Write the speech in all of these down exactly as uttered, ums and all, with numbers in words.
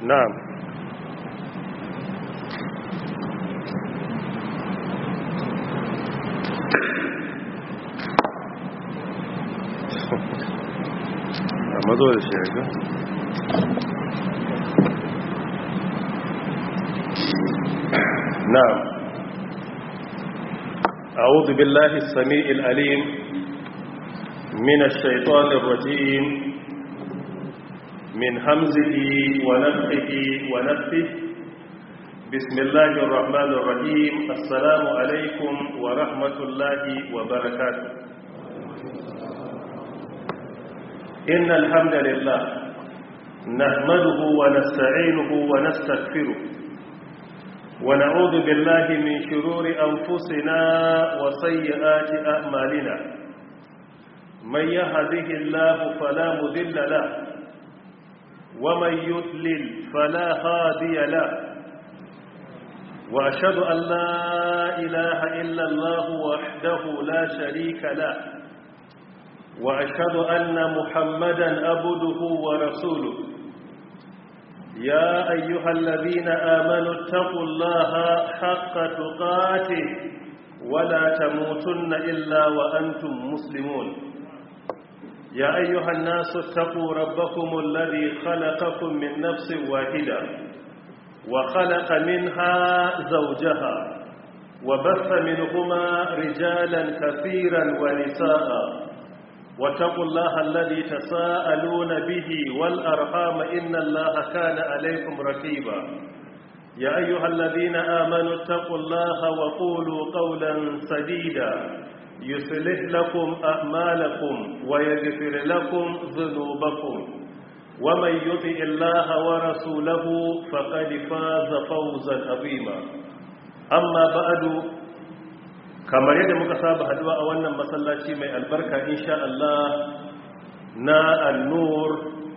na'am amma zo da shi ga na'am a'udhu billahi as-sami'il alim min ash-shaytanir rajim min hamzihi wa nafthihi wa nafthihi bismillahir rahmanir rahim assalamu alaikum wa rahmatullahi wa barakatuh innal hamdalillah nahmaduhu wa nasta'inuhu wa nastaghfiruh wa na'udhu billahi min shururi anfusina wa sayyiati a'malina man yahdihillahu fala mudilla lahu ومن يضلل فلا هادي له وأشهد أن لا إله إلا الله وحده لا شريك له وأشهد أن محمدا عبده ورسوله يا أيها الذين آمنوا اتقوا الله حق تقاته ولا تموتن إلا وأنتم مسلمون يا أيها الناس اتقوا ربكم الذي خلقكم من نفس واحدة وخلق منها زوجها وبث منهما رجالا كثيرا ونساء واتقوا الله الذي تساءلون به والأرحام إن الله كان عليكم رقيبا يا أيها الذين آمنوا اتقوا الله وقولوا قولا سديدا يصلح لكم أعمالكم ويغفر لكم ذنوبكم ومن يطع الله ورسوله فقد فاز فوزا عظيما أما بعد kamar yadda muka saba haduwa a wannan masallaci mai albarka insha Allah na An-Nur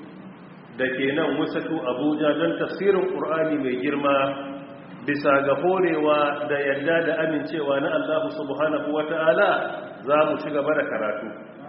dake nan Wasatu Abuja don tafsirin Qur'ani mai girma bisa ga horewa da yadda da amincewa na Allah subhanahu wata'ala za mu ci gaba da karatu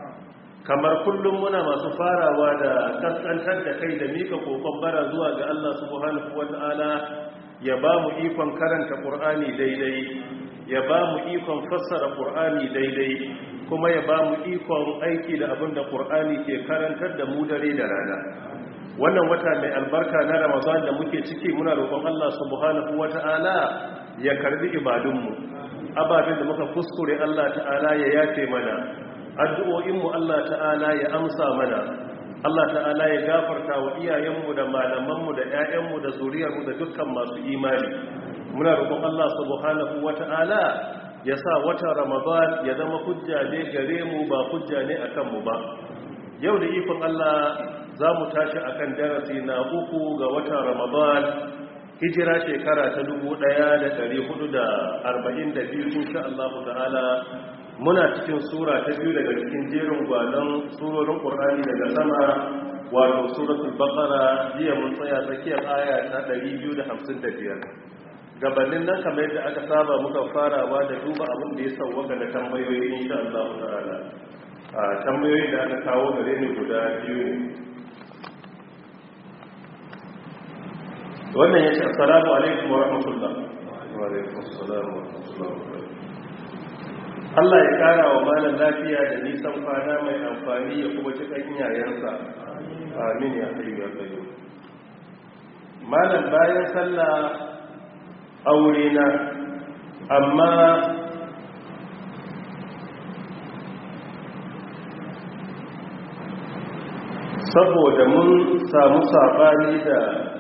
kamar kullum muna masu farawa da kaskantar da kai da mika kokon bara zuwa ga Allah subhanahu wata'ala ya ba mu ikon karanta Qur'ani daidai ya ba mu ikon fassara Qur'ani daidai kuma ya ba mu ikon aiki da abin da Qur'ani ke karantar da mu dare da rana wannan wata mai albarka na Ramadan da muke ciki muna roƙon Allah subhanahu wata'ala ya karbi ibadunmu ababin da muka kuskure Allah ta'ala ya yafe mana addu'o'inmu Allah ta'ala ya amsa mana Allah ta'ala ya gafarta wa iyayenmu da malamanmu da ƴaƴanmu da zuriyarmu da dukkan masu imani muna roƙon Allah subhanahu wata'ala ya sa wata Ramadan ya zama hujja ne gare mu ba hujja ne akan mu ba yau da ikon Allah za mu tashi akan darasi na uku ga watan Ramadan hijira shekara ta dubu ɗaya da ɗari hudu da arba'in da biyu insha Allah ta'ala muna cikin sura ta biyu daga cikin jerin gwanon surorin Qur'ani daga sama wato suratul Baqara jiya mun tsaya tsakiyar aya ta ɗari biyu da hamsin da biyar gabanin nan kamar yadda aka saba muka farawa da duba abin da ya sauwaka da tambayoyi insha Allah ta'ala a tambayoyin da aka kawo gare ni guda biyu ne wannan ya ce assalamu alaikum wa rahmatullah wa alaikum assalam wa rahmatullah Allah ya kara wa malam lafiya da nisan kwana mai amfani ya kuma cikin iyayensa amin ya hayyu ya qayyum malam bayan sallah aure na amma saboda mun samu sabani da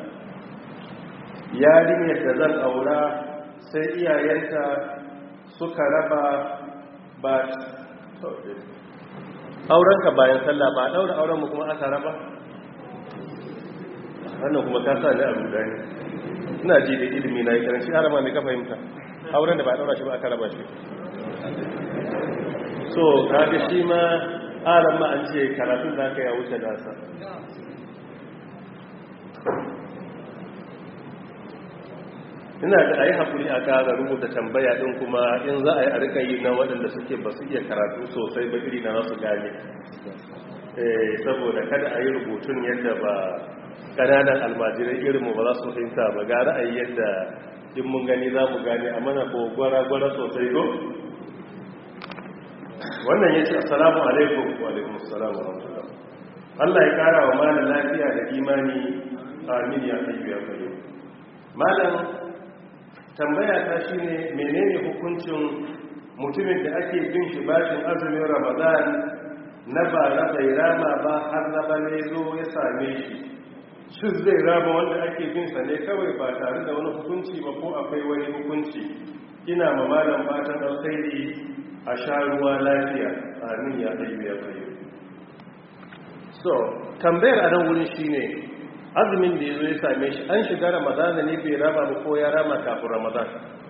yarinyar da zan aura sai iyayenta suka raba ba aurenka bayan sallah ba daura auren mu kuma aka raba wannan kuma ka sa ni abu da ne ina ji da ilimi na yi karanci harama mai ka fahimta auren da ba daura shi ba aka raba shi so kaga shi ma aran ma an ce karatun da aka ya wuce nasa ina da a yi haƙuri a ƙara rubuta tambaya ɗin kuma in za a yi a rika yi na waɗanda suke ba su iya karatu sosai ba iri na nasu gane saboda kada a yi rubutun yadda ba kananan almajirai irinmu ba za su fahimta ba ga ra'ayi yadda in mun gani za mu gani a mana ko gwara-gwara sosai ko wannan ya ce assalamu alaikum wa alaikum assalamu alaikum Allah ya kara wa malam lafiya da imani amin ya hayyu ya qayyum malam tambaya ta shine menene hukuncin mutumin da ake bin shi bashin azumin Ramadan na ba na bai rama ba har na bane zo ya same shi shi zai rama wanda ake bin sa ne kawai ba tare da wani hukunci ba ko akwai wani hukunci ina ma malam fatan alkhairi a sha ruwa lafiya amin ya hayyu ya qayyum so tambayar a nan wurin shine azumin da yazo ya same shi an shiga Ramadan ne bai rama ba ko ya rama kafin Ramadan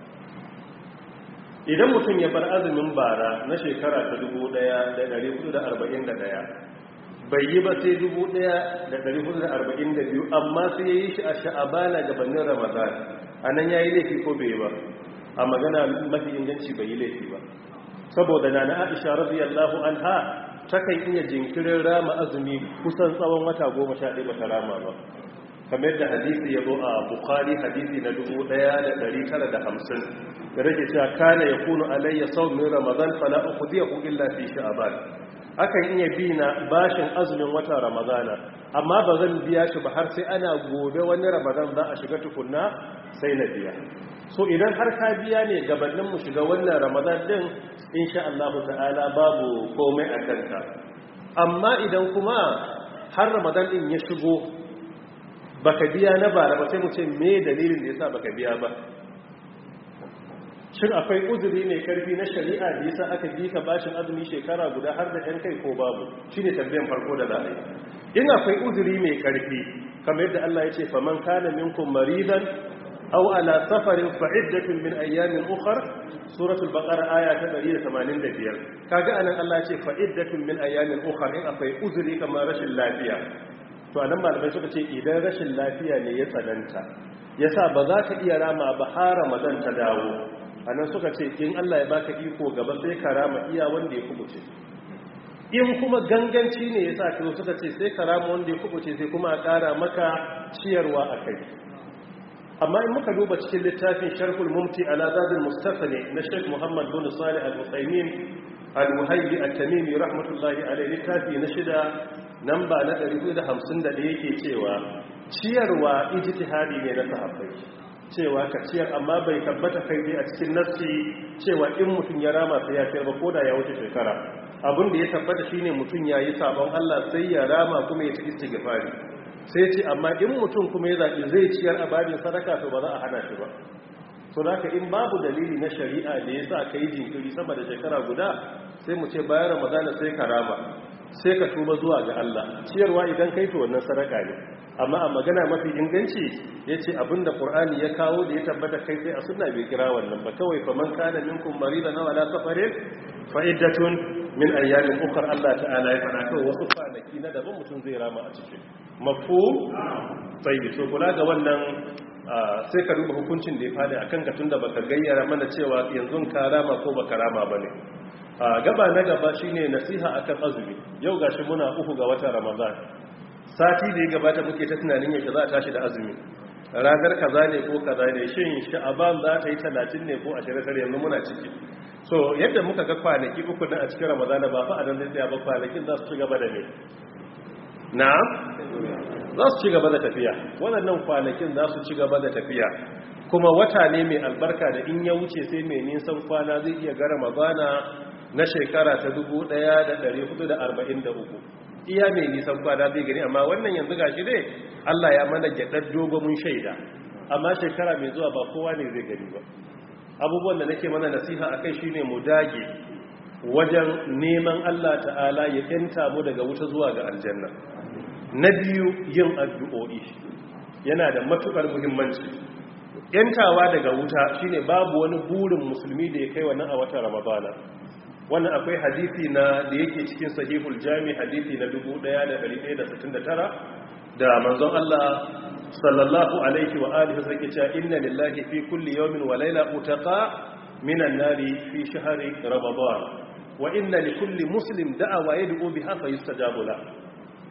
idan mutum ya bar azumin bara na shekara ta dubu ɗaya da ɗari hudu da arba'in da ɗaya bai yi ba sai dubu ɗaya da ɗari hudu da arba'in da biyu amma sai ya yi shi a sha'abana gabanin Ramadan a nan ya yi laifi ko bai yi ba a magana mafi inganci bai yi laifi ba saboda na na Aisha radiyallahu anha takan iya jinkirin rama azumi kusan tsawon wata goma sha ɗaya bata rama ba kamar yadda hadisi ya zo a Bukhari hadisi na dubu ɗaya da ɗari tara da hamsin da rage cewa kana ya kunu alayya sawm min ramadan fala uqdiyahu illa fi sha'ban akan iya bi na bashin azumin wata ramadana amma ba zan biya shi ba har sai ana gobe wani ramadan za a shiga tukunna sai na biya so idan har ka biya ne gabanin mu shiga wannan ramadan din insha Allah ta'ala babu komai a kanka amma idan kuma har ramadan din ya shigo baka biya na bara ba sai mu ce me dalilin da yasa baka biya ba shin akwai uzuri mai karfi na shari'a da yasa aka bi ka bashin azumi shekara guda har da ɗan kai ko babu shine tambayan farko da za a yi in akwai uzuri mai karfi kamar yadda Allah ya ce faman kana minkum maridan aw ala safarin fa iddatun min ayyamin ukhra suratul baqara aya ta ɗari da tamanin da biyar kaga anan Allah ya ce fa iddatun min ayyamin ukhra in akwai uzuri kamar rashin lafiya to anan malamai suka ce idan rashin lafiya ne ya tsananta yasa ba za ka iya rama ba har Ramadan ta dawo anan suka ce in Allah ya baka iko gaba sai ka rama iya wanda ya kubuce in kuma ganganci ne yasa kiro suka ce sai ka rama wanda ya kubuce sai kuma a ƙara maka ciyarwa a kai amma in muka duba cikin littafin Sharhul Mumti ala Zadul Mustafani na Sheikh Muhammad bin Salih Al-Uthaymeen Al-Muhayyi At-Tamimi rahmatullahi alayhi littafi na shida namba na ɗari hudu da hamsin da ɗaya yake cewa ciyarwa ijtihadi ne na sahabbai cewa ka ciyar amma bai tabbata kai dai a cikin nassi cewa in mutum ya rama sai ya ciyar ba ko da ya wuce shekara abin da ya tabbata shine mutum ya yi sabon Allah sai ya rama kuma ya ci istighfari sai ce amma in mutum kuma ya zaɓi zai ciyar a babin sadaka to ba za a hana shi ba to haka in babu dalili na shari'a da yasa kai jinkiri sama da shekara guda sai mu ce bayan Ramadana sai ka rama sai ka tuba zuwa ga Allah ciyarwa idan kai to wannan sadaka ne amma a magana mafi inganci yace abinda Qur'ani ya kawo da ya tabbata kai sai a sunna bai kira wannan ba kawai faman kana minkum maridan aw ala safarin fa iddatun min ayyamin ukhra Allah ta'ala ya fara kawai wasu kwanaki na daban mutum zai rama a cikin mafhum tayyib so kula ga wannan sai ka duba hukuncin da ya fada akan ka tunda baka gayyara mana cewa yanzu ka rama ko baka rama bane gaba na gaba shine nasiha akan azumi yau gashi muna uku ga watan Ramadan sati da ya gabata muke ta tunanin yake za a tashi da azumi ranar kaza ne ko kaza ne shin sha'aban za ta yi talatin ne ko ashirin tare yanzu muna ciki so yadda muka ga kwanaki uku na a cikin Ramadan ba fa a nan zai tsaya ba kwanakin za su ci gaba da me na'am za su ci gaba da tafiya waɗannan kwanakin za su ci gaba da tafiya kuma wata ne mai albarka da in ya wuce sai mai nisan kwana zai iya ga Ramadana na shekara ta dubu ɗaya da ɗari hudu da arba'in da uku iya mai nisan kwana zai gani amma wannan yanzu gashi dai Allah ya mana gyaɗar dogo mun shaida amma shekara mai zuwa ba kowa ne zai gani ba abubuwan da nake mana nasiha akai shine mu dage wajen neman Allah ta'ala ya yanta mu daga wuta zuwa ga aljanna na biyu yin addu'o'i yana da matukar muhimmanci yantawa daga wuta shine babu wani burin musulmi da ya kai wannan a watan Ramadana wannan akwai hadisi na da yake cikin sahihul jami hadisi na dubu ɗaya da ɗari ɗaya da sittin da tara da manzon Allah sallallahu alaihi wa alihi sai cewa inna lillahi fi kulli yawmin wa layla utaqa minan nari fi shahri ramadan wa inna li kulli muslim da'awa yad'u biha fa yustajabu la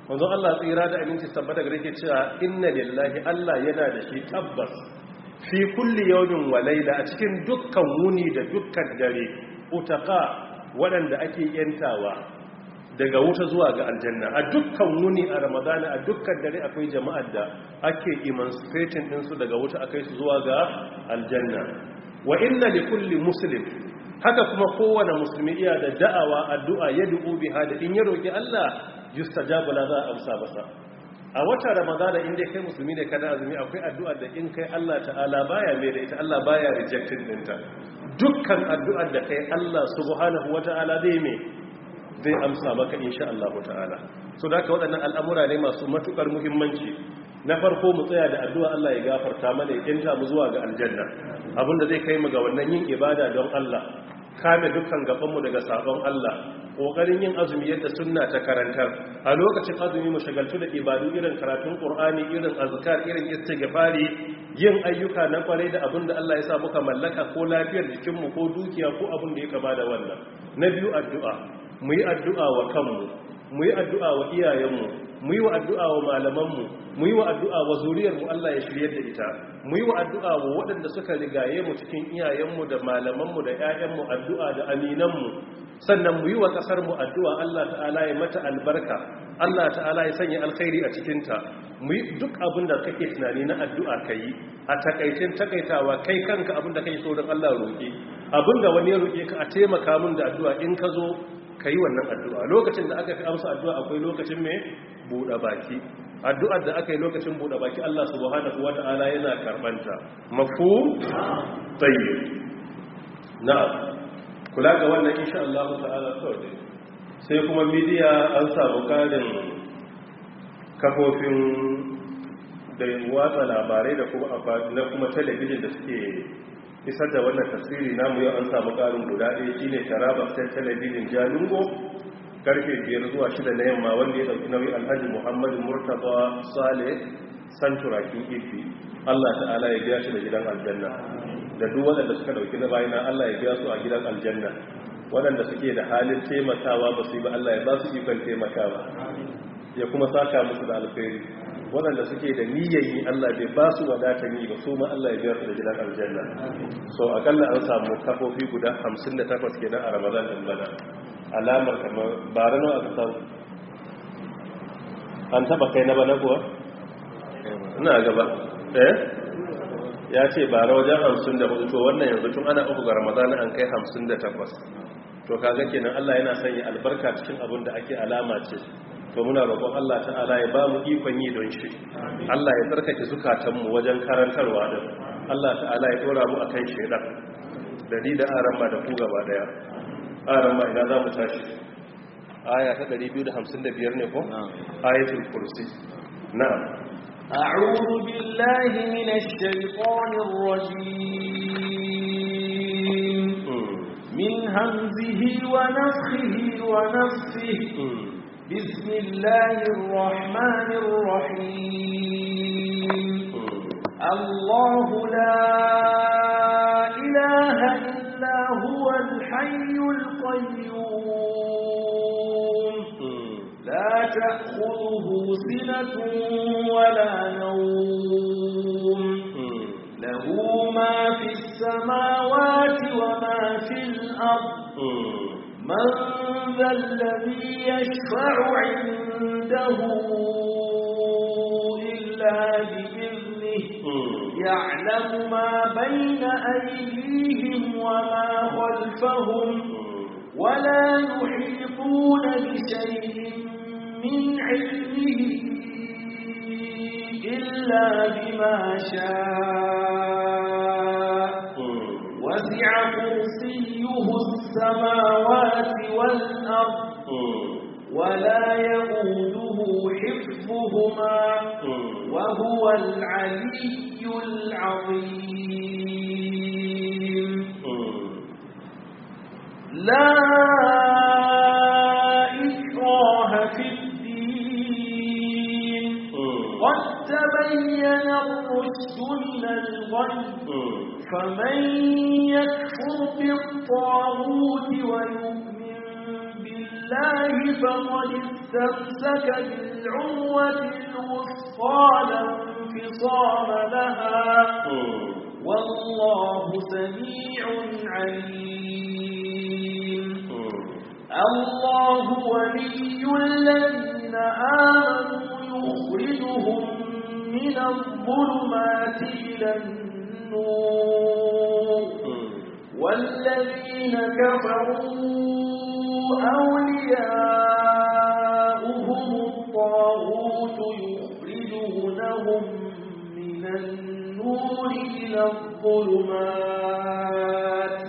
wanzu Allah tsira da aminci tabbata gare ke cewa inna lillahi Allah yana da shi tabbas fi kulli yawmin wa layla a cikin dukkan wuni da dukkan dare utaqa waɗanda ake yantawa daga wuta zuwa ga aljanna a dukkan wuni a ramadana a dukkan dare akwai jama'ar da ake emancipating ɗinsu daga wuta akai su zuwa ga aljanna wa inna li kulli muslim haka kuma kowane musulmi iya da da'awa addu'a ya du'u biha da in ya roki Allah yustajabu la za a amsa masa a wata ramadana inda kai musulmi ne kana azumi akwai addu'ar da in kai Allah ta'ala baya mai da ita Allah baya rejecting dinta dukkan addu'ar da kai Allah subhanahu wata'ala zai mai zai amsa maka insha Allah ta'ala so da haka waɗannan al'amura ne masu matukar muhimmanci na farko mu tsaya da addu'a Allah ya gafarta mana ya kinta mu zuwa ga aljanna abinda zai kai mu ga wannan yin ibada don Allah kame dukkan gabanmu daga sabon Allah kokarin yin azumi yadda sunna ta karantar a lokacin azumi mu shagaltu da ibadu irin karatun Qur'ani irin azkar irin istighfari yin ayyuka na kwarai da abinda Allah ya sa muka mallaka ko lafiyar jikinmu ko dukiya ko abin da ya kama da wannan na biyu addu'a mu yi addu'a wa kanmu mu yi addu'a wa iyayenmu mu yi wa addu'a wa malamanmu mu yi wa addu'a wa zuriyarmu Allah ya shiryar da ita mu yi wa addu'a wa waɗanda suka rigaye mu cikin iyayenmu da malamanmu da ‘ya'yanmu addu'a da aminanmu sannan mu yi wa ƙasarmu addu'a Allah ta'ala ya mata albarka Allah ta'ala ya sanya alkhairi a cikinta mu yi duk abin da kake tunani na addu'a ka yi a takaitin takaitawa kai kanka abin da kai so don Allah roƙe abin da wani ya roƙe ka a taimaka min da addu'a in ka zo ka yi wannan addu'a lokacin da aka fi amsa addu'a akwai lokacin mai buɗe baki addu'ar da aka yi lokacin buɗe baki Allah subhanahu wa ta'ala yana karɓanta mafu tsaye na kula ga wannan insha Allah ta'ala kawai sai kuma midiya an samu ƙarin kafofin da watsa labarai da kuma na kuma talabijin da suke isar da wannan tasiri namu yau an samu ƙarin guda ɗaya shine Taraba State Television Jalingo karfe biyar zuwa shida na yamma wanda ya dauki nauyi Alhaji Muhammadu Murtaba Saleh Santurakin Ifi Allah ta'ala ya biya shi da gidan aljanna da duk waɗanda suka dauki na bayina Allah ya biya su a gidan aljanna waɗanda suke da halin taimakawa ba su yi ba Allah ya ba su ikon taimakawa ya kuma saka musu da alkhairi waɗanda suke da niyyayi Allah bai ba su wadatan yi ba su ma Allah ya biyar su da gidan aljanna so akalla an samu kafofi guda hamsin da takwas kenan a Ramadan din bana alamar kamar bara nawa aka samu an taba kai na bana kuwa ina gaba eh ya ce bara wajen hamsin da hudu to wannan yanzu tun ana uku ga Ramadan an kai hamsin da takwas to kaga kenan Allah yana sanya albarka cikin abin da ake alama ce to muna roƙon Allah ta'ala ya ba mu ikon yi don shi Allah ya tsarkake zukatanmu wajen karantarwa din Allah ta'ala ya dora mu akan shedan da ni da aran da ku gaba daya aran ma ina za mu tashi aya ta ɗari biyu da hamsin da biyar ne ko ayatul kursi na'am a'udhu billahi minash shaitanir rajim min hamzihi wa nafthihi wa nafthihi بسم الله الرحمن الرحيم الله لا إله إلا هو الحي القيوم لا تأخذه سنة ولا نوم له ما في السماوات وما في الأرض من ذا الذي يشفع عنده إلا بإذنه يعلم ما بين أيديهم وما خلفهم ولا يحيطون بشيء من علمه إلا بما شاء وسع كرسيه السماوات والأرض ولا يؤوده حفظهما وهو العلي العظيم لا إكراه في الدين قد تبين الرشد من الغي فمن يكفر بالطاغوت ويؤمن بالله فقد استمسك بالله بالعروة الوثقى لا انفصام لها والله سميع عليم الله ولي الذين آمنوا يخرجهم من الظلمات إلى النور والذين كفروا أولياؤهم الطاغوت يخرجونهم من النور إلى الظلمات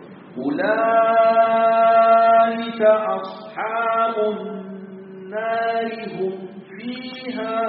أولئك أصحاب النار هم فيها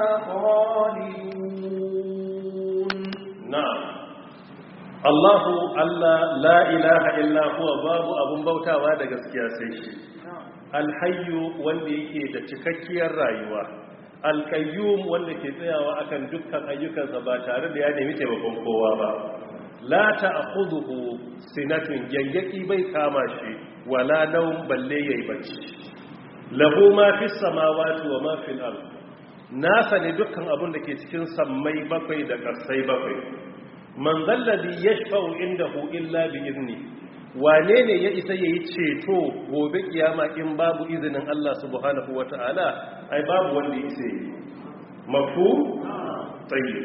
خالدون. نعم الله الله لا إله إلا هو باب أبو بوتا وهذا gaskiya sai shi alhayyu wanda yake da cikakkiyar rayuwa alkayyum wanda ke tsayawa akan dukkan ayyukansa ba tare da ya nemi taimakon kowa ba la ta'khudhuhu sinatun gangaki bai kama shi wala nawm balle yayi bacci lahu ma fis samawati wa ma fil ard nasa ne dukkan abun da ke cikin sammai bakwai da ƙasai bakwai man zalladhi yashfa'u indahu illa bi idni wane ne ya isa yayi ceto gobe kiyama in babu izinin Allah subhanahu wataala ai babu wanda ya isa yi mafhum tayyib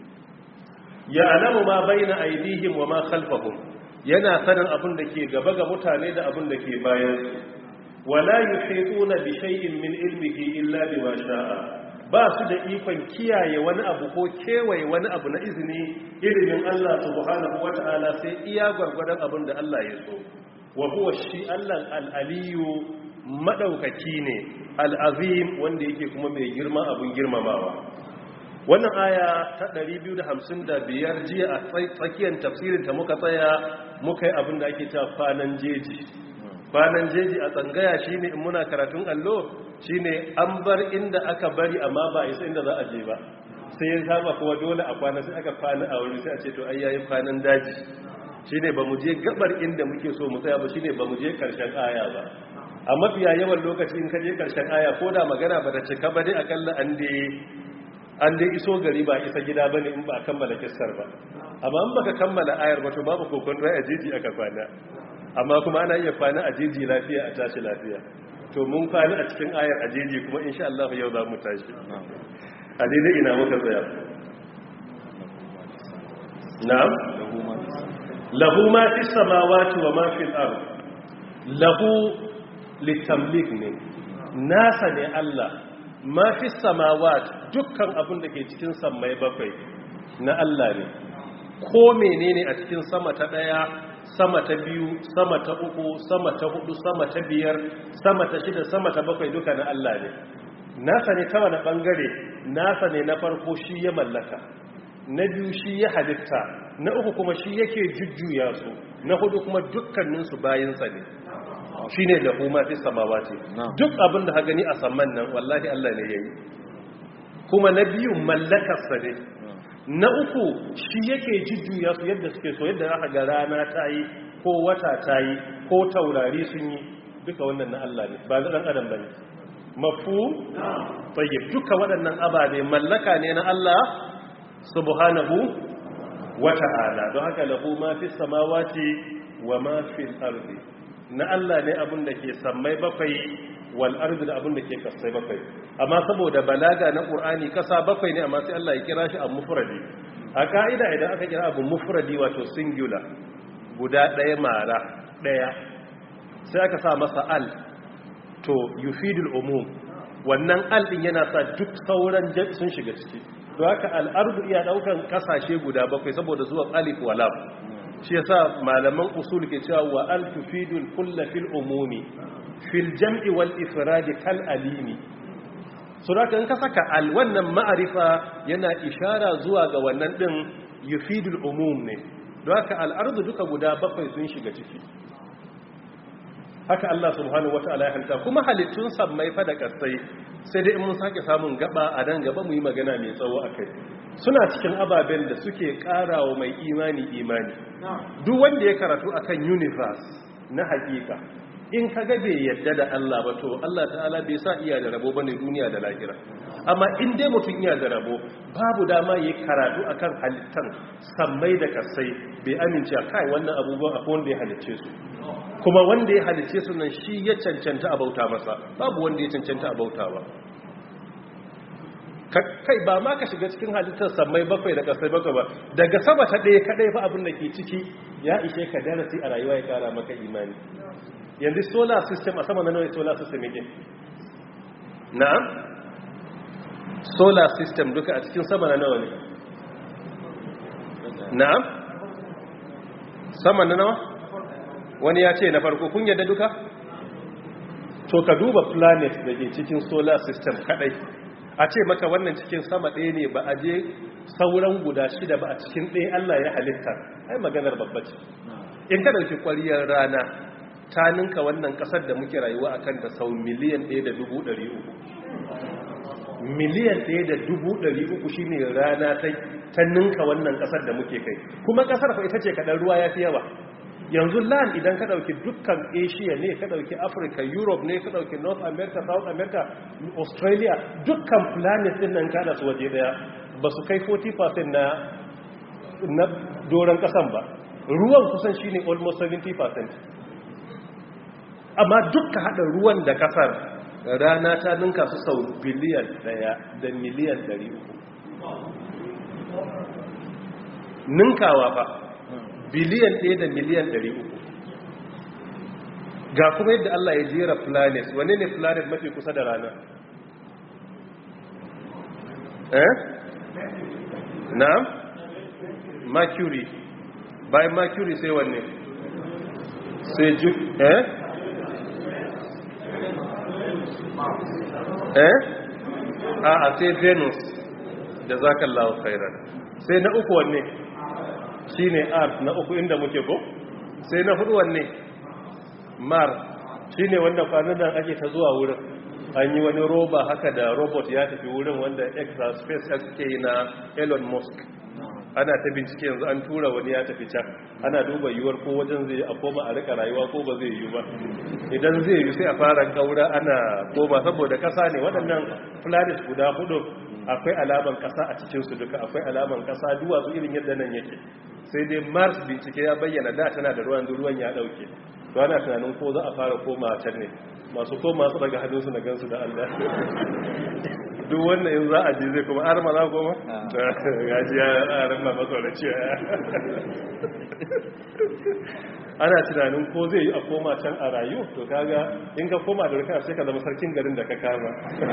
ya'lamu ma baina aydihim wa ma khalfahum yana sanin abin da ke gaba ga mutane da abin da ke bayan su wala yuhituna bi shay'in min ilmihi illa bima sha'a ba su da ikon kiyaye wani abu ko kewaye wani abu na izini ilimin Allah subhanahu wata'ala sai iya gwargwadon abin da Allah ya so wa huwa shi Allah al-aliyu madaukaki ne al-azim wanda yake kuma mai girma abun girmamawa wannan aya ta ɗari biyu da hamsin da biyar jiya a tsakiyar tafsirin ta muka tsaya muka yi abin da ake cewa kwanan jeji kwanan jeji a tsangaya shine in muna karatun allo shine an bar inda aka bari amma ba isa inda za a je ba sai ya saba kuma dole a kwana sai aka kwana a wuri sai a ce to ai yayi kwanan daji shine ba mu je gabar inda muke so mu tsaya ba shine ba mu je karshen aya ba a mafiya yawan lokaci in ka je karshen aya ko da magana ba ta cika ba dai akalla an dai an dai iso gari ba isa gida bane in ba kammala kissar ba amma in baka kammala ayar ba to babu kokon rai a jeji aka kwana amma kuma ana iya kwana a jeji lafiya a tashi lafiya to mun kwana a cikin ayar a jeji kuma insha Allah yau za mu tashi a daidai ina muka tsaya na'am lahu ma fis samawati wa ma fil ard lahu litamlik ne nasa ne Allah ma fis samawati dukkan abin da ke cikin sammai bakwai na Allah ne ko menene a cikin sama ta daya sama ta biyu sama ta uku sama ta hudu sama ta biyar sama ta shida sama ta bakwai duka na Allah ne nasa ne ta wani bangare nasa ne na farko shi ya mallaka na biyu shi ya halitta na uku kuma shi yake jujjuya su na hudu kuma dukkaninsu bayinsa ne shi ne da kuma fi samawati duk abin da ha gani a saman nan wallahi Allah ne ya yi kuma na biyu mallakarsa ne na uku shi yake jujjuya su yadda suke so yadda aka ga rana ta yi ko wata ta yi ko taurari sun yi duka wannan na Allah ne ba zan adam bane mafu tayyib duka waɗannan ababe mallaka ne na Allah subhanahu wata'ala don haka lahu ma fis samawati wa ma fil ardi na Allah ne abin da ke sammai bakwai wal ardi da abin da ke kasai bakwai amma saboda balaga na Qur'ani kasa bakwai ne amma sai Allah ya kira shi a mufradi a ka'ida idan aka kira abu mufradi wato singular guda ɗaya mara ɗaya sai aka sa masa al to yufidul umum wannan al din yana sa duk sauran sun shiga ciki to haka al ardu iya daukan kasashe guda bakwai saboda zuwa alif wa lam shi yasa malaman usul ke cewa wa al tufidul kull fil umumi fil jam'i wal ifrad kal alimi so da kan ka saka al wannan ma'arifa yana ishara zuwa ga wannan din yufidul umum ne don haka al ardu duka guda bakwai sun shiga ciki haka Allah subhanahu wataala ya halitta kuma halittun sammai fa da kasai sai dai in mun sake samun gaba a dan gaba mu yi magana mai tsawo akai suna cikin ababen da suke karawa mai imani imani duk wanda ya karatu akan universe na hakika in ka ga bai yadda da Allah ba to Allah ta'ala bai sa iya da rabo bane duniya da lahira. Amma in dai mutum iya da rabo babu dama yi karatu akan halittan sammai da kasai bai amince kai wannan abubuwan akwai wanda ya halicce su, kuma wanda ya halicce su nan shi ya cancanta a bauta masa, babu wanda ya cancanta a bauta ba. Kai ba ma ka shiga cikin halittar sammai bakwai da kasai bakwai ba, daga sama ta ɗaya kaɗai fa abin da ke ciki ya ishe ka darasi a rayuwa ya kara maka imani. Yanzu solar system a sama na nawa solar system yake? Na'am? Solar system duka a cikin sama na nawa ne? Na'am? Sama na nawa? Wani ya ce na farko kun yadda duka? To ka duba planet da ke cikin solar system kadai. A ce maka wannan cikin sama ɗaya ne ba a je sauran guda shida ba a cikin ɗaya Allah ya halitta. Ai maganar babbace. In ka dauki ƙwariyar rana ta ninka wannan kasar da muke rayuwa a kanta sau miliyan ɗaya da dubu ɗari uku. Miliyan ɗaya da dubu ɗari uku shi ne rana ta ninka wannan kasar da muke kai. Kuma kasar fa ita ce kaɗan ruwa ya fi yawa. Yanzu land idan ka ɗauki dukkan Asia ne, ka ɗauki Africa, Europe ne, ka ɗauki North America, South America, Australia, dukkan planet ɗin nan kada su waje ɗaya ba su kai forty percent na, na doron ƙasan ba. Ruwan kusan shi ne almost seventy percent. Amma dukka haɗa ruwan da ƙasar rana ta ninka su sau biliyan ɗaya da miliyan ɗari uku. Ninkawa fa biliyan ɗaya da miliyan ɗari uku. Ga kuma yadda Allah ya jera planet, wane ne planet mafi kusa da rana? Eh? Na? Mercury. Bayan Mercury sai wanne? Sai Jupiter. Eh? eh a a sai Venus da zakallahu khairan. Sai na uku wanne shine Earth, na uku inda muke ko. Sai na hudu wanne Mars, shine wanda kwanan nan ake ta zuwa wurin. An yi wani roba haka da robot ya tafi wurin wanda extra space ke na Elon Musk. Ana ta bincike yanzu, an tura wani ya tafi can, ana duba yiwuwar ko wajen zai a koma a rika rayuwa ko ba zai yi ba. Idan zai yi sai a fara kaura ana koma, saboda kasa ne waɗannan planet guda hudu akwai alaman kasa a cikinsu duka, akwai alaman kasa duwatsu irin yadda nan yake. Sai dai Mars bincike ya bayyana da tana da ruwan, ruwan ya dauke. To ana tunanin ko za a fara koma can ne, masu koma su daga hannunsu na gansu da Allah. Duk wannan yin za a ji zai kuma arma za koma? Gaji ya arma matsoraci. Ana tunanin ko zai yi a koma can a rayu, to kaga in ka koma da rikana sai ka zama sarkin garin da ka kama.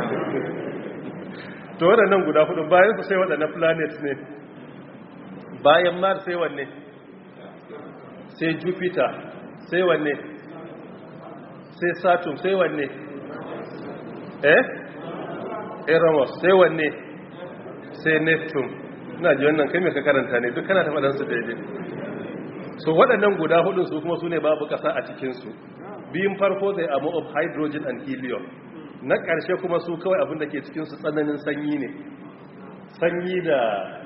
To waɗannan guda hudu bayan su sai waɗannan planet ne. Bayan Mars sai wanne? Sai Jupiter, sai wanne? Sai Saturn, sai wanne? Eh? Eros, sai wanne? Sai Neptune. Ina ji wannan kai mai ka karanta ne, duk kana ta faɗansu daidai. So waɗannan guda hudun su kuma su ne babu ƙasa a cikinsu. Biyun farko zai amu of hydrogen and helium. Na ƙarshe kuma su kawai abin da ke cikinsu tsananin sanyi ne. Sanyi da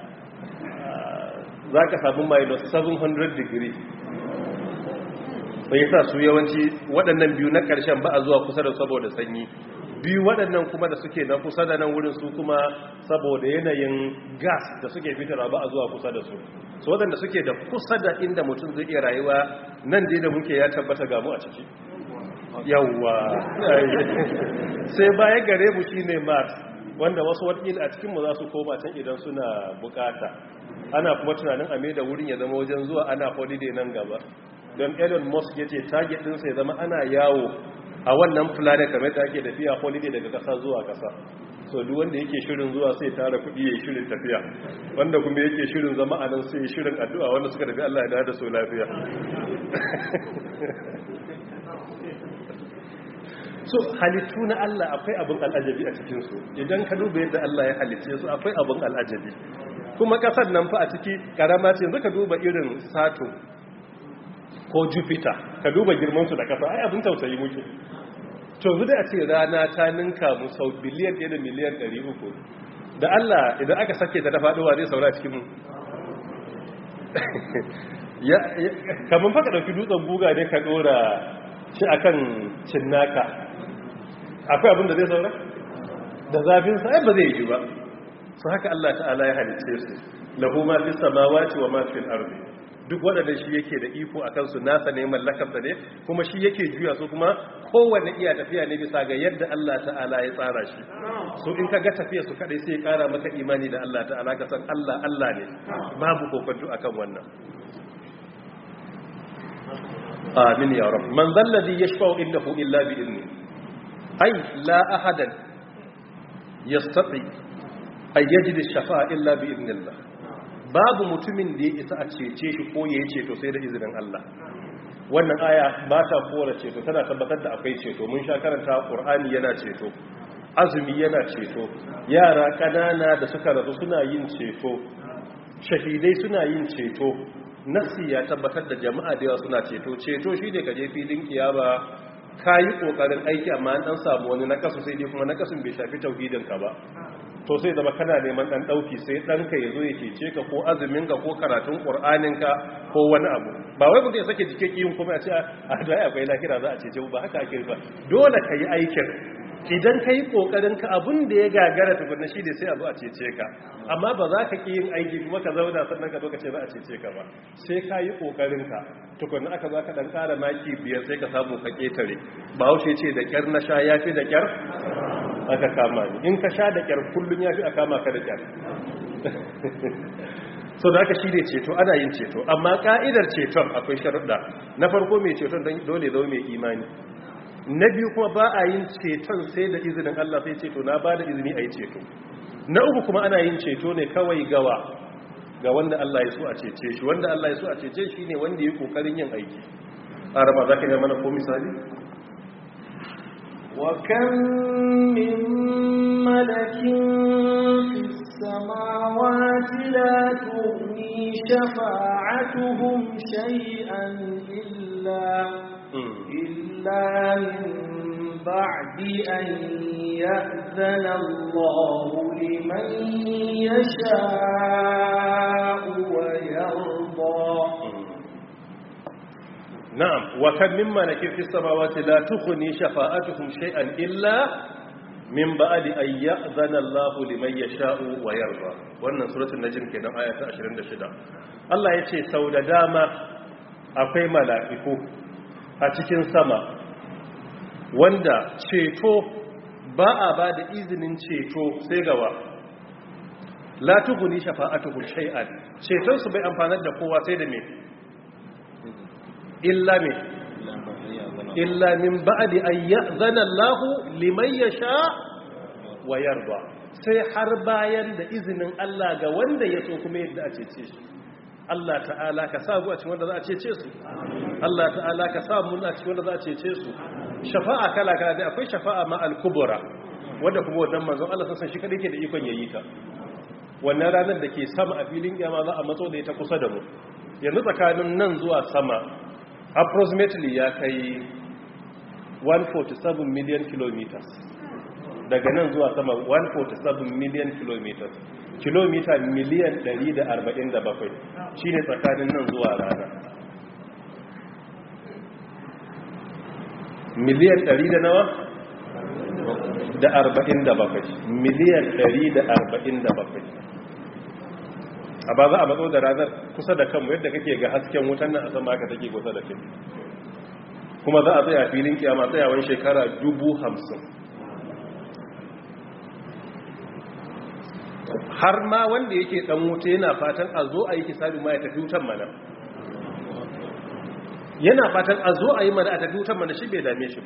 za ka samu minus seven hundred degree. Bai yasa su yawanci waɗannan biyu na ƙarshen ba a zuwa kusa da saboda sanyi. Biyu waɗannan kuma da suke na kusa da nan wurin su kuma saboda yanayin gas da suke fitarwa ba a zuwa kusa da su. So waɗanda suke da kusa da inda mutum zai iya rayuwa nan dai da muke ya tabbata gamu a ciki. Yawwa. Sai baya gare mu shine Mars, wanda wasu wakil a cikinmu za su koma can idan suna bukata. Ana kuma tunanin a da wurin ya zama wajen zuwa ana holiday nan gaba. Don Elon Musk ya ce target ɗinsa ya zama ana yawo a wannan planet kamar da ake tafiya holiday daga ƙasa zuwa ƙasa. So duk wanda yake shirin zuwa sai tara kuɗi ya shirin tafiya, wanda kuma yake shirin zama a nan sai shirin addu'a, wanda suka tafi Allah ya dawo da su lafiya. So halittu na Allah akwai abin al'ajabi a cikinsu. Idan ka duba yadda Allah ya halitce su akwai abin al'ajabi. Kuma ƙasar nan fa a ciki ƙarama ce, yanzu ka duba irin Saturn ko Jupiter, ka duba girmansu da ƙasa, ai abin tausayi muke. To yanzu da a ce rana ta ninka mu sau biliyan ɗaya da miliyan ɗari uku. Da Allah idan aka sake ta da faɗowa zai saura cikinmu. Kamar fa ka ɗauki dutsen guga ne ka ɗora shi akan cinnaka akwai abin da zai saura da zafin sa ba zai yi ba su haka Allah ta'ala ya halicce su lahu ma fis samawati wa ma fil ardi duk wanda shi yake da iko akan su nasa ne mallakarsa ne kuma shi yake juya su kuma kowanne iya tafiya ne bisa ga yadda Allah ta'ala ya tsara shi so in ka ga tafiya su kadai sai ya kara maka imani da Allah ta'ala ka san Allah Allah ne babu kokonto akan wannan amin ya rab man zalladhi yashfa'u indahu illa bi idni ay la ahadan yastati ay yajid ash-shafa'a illa bi idnillah babu mutumin da ya isa a cece shi ko ya yi ceto sai da izinin Allah wannan aya ba ta kora ceto tana tabbatar da akwai ceto mun sha karanta Qur'ani yana ceto azumi yana ceto yara kanana da suka rasu suna yin ceto shahidai suna yin ceto nafsi ya tabbatar da jama'a da yawa suna ceto ceto shine ka je filin kiyama kayi kokarin aiki amma an dan samu wani nakasu sai dai kuma nakasun bai shafi tauhidin ka ba to sai zama kana neman dan dauki sai danka yazo ya cece ka ko azumin ka ko karatun qur'anin ka ko wani abu ba wai mutum ya sake jike kiyin kuma a ce a da akwai lahira za a cece ba haka ake ba dole kai aikin idan kai kokarin ka abun da ya gagara tukunna shi da sai a zo a cece ka amma ba za ka ki yin aiki kuma ka zauna sannan ka zo ka ce za a cece ka ba sai ka yi kokarin ka tukunna aka za ka dan kara maki biyar sai ka samu ka ketare ba haushe ce da kyar na sha yafi da kyar aka kama ni in ka sha da kyar kullum ya fi a kama ka da kyar so da aka shi ne ceto ana yin ceto amma ka'idar ceton akwai sharuɗa na farko mai ceton don dole zo mai imani na biyu kuma ba a yin ceton sai da izinin Allah sai ceto na ba da izini a yi ceto na uku kuma ana yin ceto ne kawai gawa ga wanda Allah ya so a cece shi wanda Allah ya so a cece shi ne wanda ya yi kokarin yin aiki a rama za ka yi mana ko misali وكم من ملك في السماوات لا تغني شفاعتهم شيئا إلا, إلا من بعد أن يأذن الله لمن يشاء ويرضى نعم وكم ممن نكر في السماوات لا تغني شفاعتهم شيئا إلا من بعد أن يأذن الله لمن يشاء ويرضى wannan suratul najm kenan aya ta ashirin da shida Allah yace sau da dama akwai mala'iku a cikin sama wanda ceto ba a ba da izinin ceto sai gawa la tughni shafa'atuhum shay'an ceton su bai amfanar da kowa sai da me illa me illa min ba'di an ya'zana Allah liman yasha wa yarda sai har bayan da izinin Allah ga wanda ya so kuma yadda a cece shi Allah ta'ala ka sa mu a cikin wanda za a cece su Allah ta'ala ka sa mu a cikin wanda za a cece su shafa'a kala kala dai akwai shafa'a ma al-kubra wanda kuma wannan manzon Allah san shi kadai ke da ikon yayi ta wannan ranar da ke sama a filin kiyama za a matso da ita kusa da mu yanzu tsakanin nan zuwa sama approximately ya kai one hundred forty-seven million kilometers daga nan zuwa sama one hundred forty-seven million kilometers kilomita miliyan ɗari da arba'in da bakwai shine tsakanin nan zuwa rana miliyan ɗari da nawa da arba'in da bakwai miliyan ɗari da arba'in da bakwai a ba za a matso da ranar kusa da kanmu yadda kake ga hasken wutan nan a sama haka take kusa da kai kuma za a tsaya filin kiyama tsayawan shekara dubu hamsin har ma wanda yake dan wuta yana fatan a zo a yi kisabi ma ya tafi wutan mana yana fatan a zo a yi mana a tafi wutan mana shi bai dame shi ba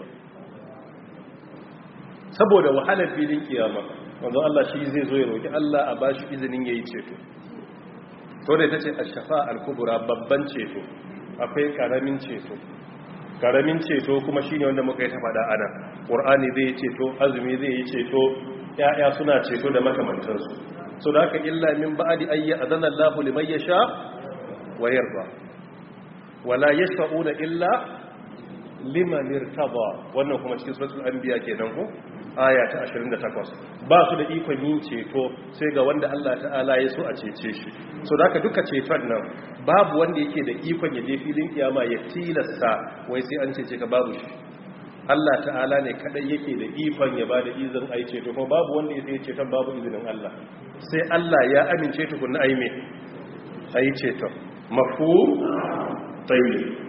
saboda wahalar filin kiyama wanzu Allah shi zai zo ya roki Allah a bashi izinin yayi ceto to da ita ce ashafa al-kubra babban ceto akwai karamin ceto karamin ceto kuma shine wanda muka yi ta fada ana qur'ani zai ceto azumi zai yi ceto yaya suna ceto da makamantansu so da haka illa min ba'di ayya adana Allahu liman yasha wa yarda wala yashfa'una illa liman irtada wannan kuma cikin suratul anbiya kenan ko aya ta ashirin da takwas ba su da ikon yin ceto sai ga wanda Allah ta'ala ya so a cece shi so da haka duka ceton nan babu wanda yake da ikon ya je filin kiyama ya tilasta wai sai an cece ka babu shi Allah ta'ala ne kadai yake da ikon ya bada izinin ai ceto kuma babu wanda ya sai ceton babu izinin Allah sai Allah ya amince tukunna ai me ai ceton mafhum tayyib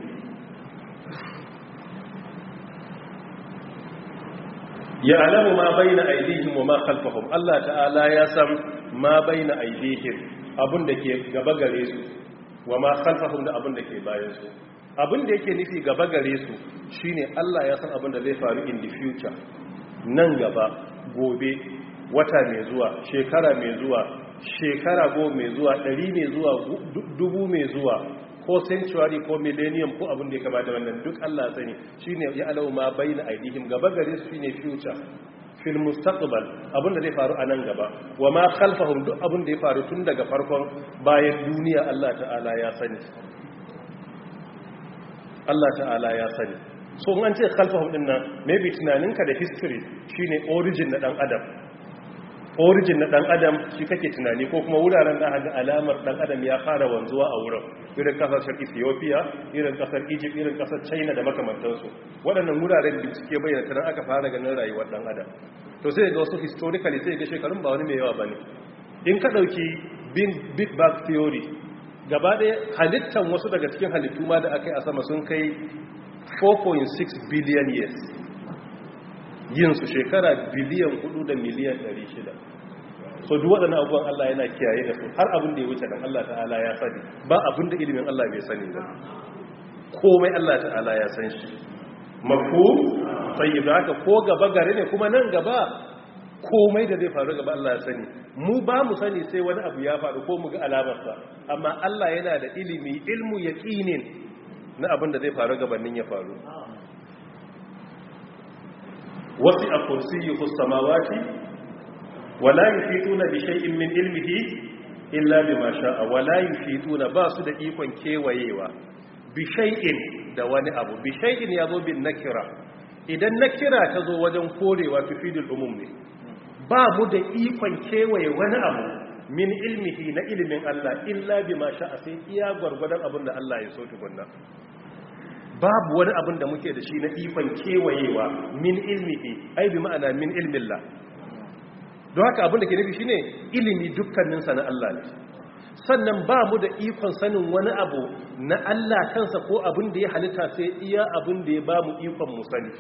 ya alamu ma baina aidihim wa ma khalfahum Allah ta'ala ya san ma baina aidihim abin da ke gaba gare su wa ma khalfahum da abin da ke bayan su abin da yake nufi gaba gare su shine Allah ya san abin da zai faru in the future nan gaba gobe wata mai zuwa shekara mai zuwa shekara go mai zuwa ɗari mai zuwa dubu mai zuwa ko century ko millennium ko abin da ya kama da wannan duk Allah sani shine ya alau ma baina aidihim gaba gare su shine future fil mustaqbal abin da zai faru a nan gaba wa ma khalfahum duk abin da ya faru tun daga farkon bayan duniya Allah ta'ala ya sani Allah ta'ala ya sani so an ce khalfahum din nan maybe tunaninka da history shine origin na dan adam origin na dan adam shi kake tunani ko kuma wuraren da aka alamar dan adam ya fara wanzuwa a wurin irin kasar Ethiopia irin kasar Egypt irin kasar China da makamantansu waɗannan wuraren bincike bayyana tana aka fara ganin rayuwar dan adam to sai ga wasu historically sai ga shekarun ba wani mai yawa bane in ka dauki big bang theory gaba ɗaya halittan wasu daga cikin halittu ma da aka yi a sama sun kai four point six billion years yin su shekara biliyan hudu da miliyan ɗari shida so duk waɗannan abubuwan Allah yana kiyaye da su har abin da ya wuce dan Allah ta'ala ya sani ba abin da ilimin Allah bai sani ba komai Allah ta'ala ya san shi mafhum tayyib haka ko gaba gare ne kuma nan gaba komai da zai faru gaba Allah ya sani mu ba mu sani sai wani abu ya faru ko mu ga alamarsa amma Allah yana da ilimi ilmu yaqinin na abin da zai faru gabanin ya faru وسع كرسيه السماوات ولا يحيطون بشيء من علمه إلا بما شاء ولا يحيطون باسو da ikon kewayewa bishai'in da wani abu bishai'in yazo bin nakira idan nakira ta zo wajen korewa tufidul umum ne ba mu da ikon kewaye wani abu min ilmihi na ilimin Allah illa bima sha'a sai iya gwargwadon abin da Allah ya so tukunna babu wani abin da muke da shi na ikon kewayewa min ilmihi ai bi ma'ana min ilmillah don haka abin da ke nufi shine ilimi dukkaninsa na Allah ne sannan ba mu da ikon sanin wani abu na Allah kansa ko abin da ya halitta sai iya abin da ya ba mu ikon mu sani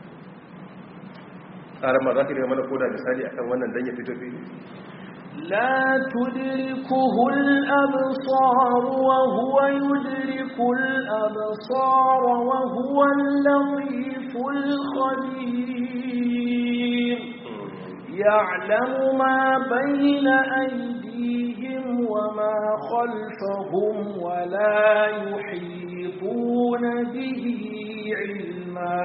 ƙarar za ka ne mana koda misali akan wannan dan ya fito fili لا تدركه الأبصار وهو يدرك الأبصار وهو اللطيف الخبير يعلم ما بين أيديهم وما خلفهم ولا يحيطون به علما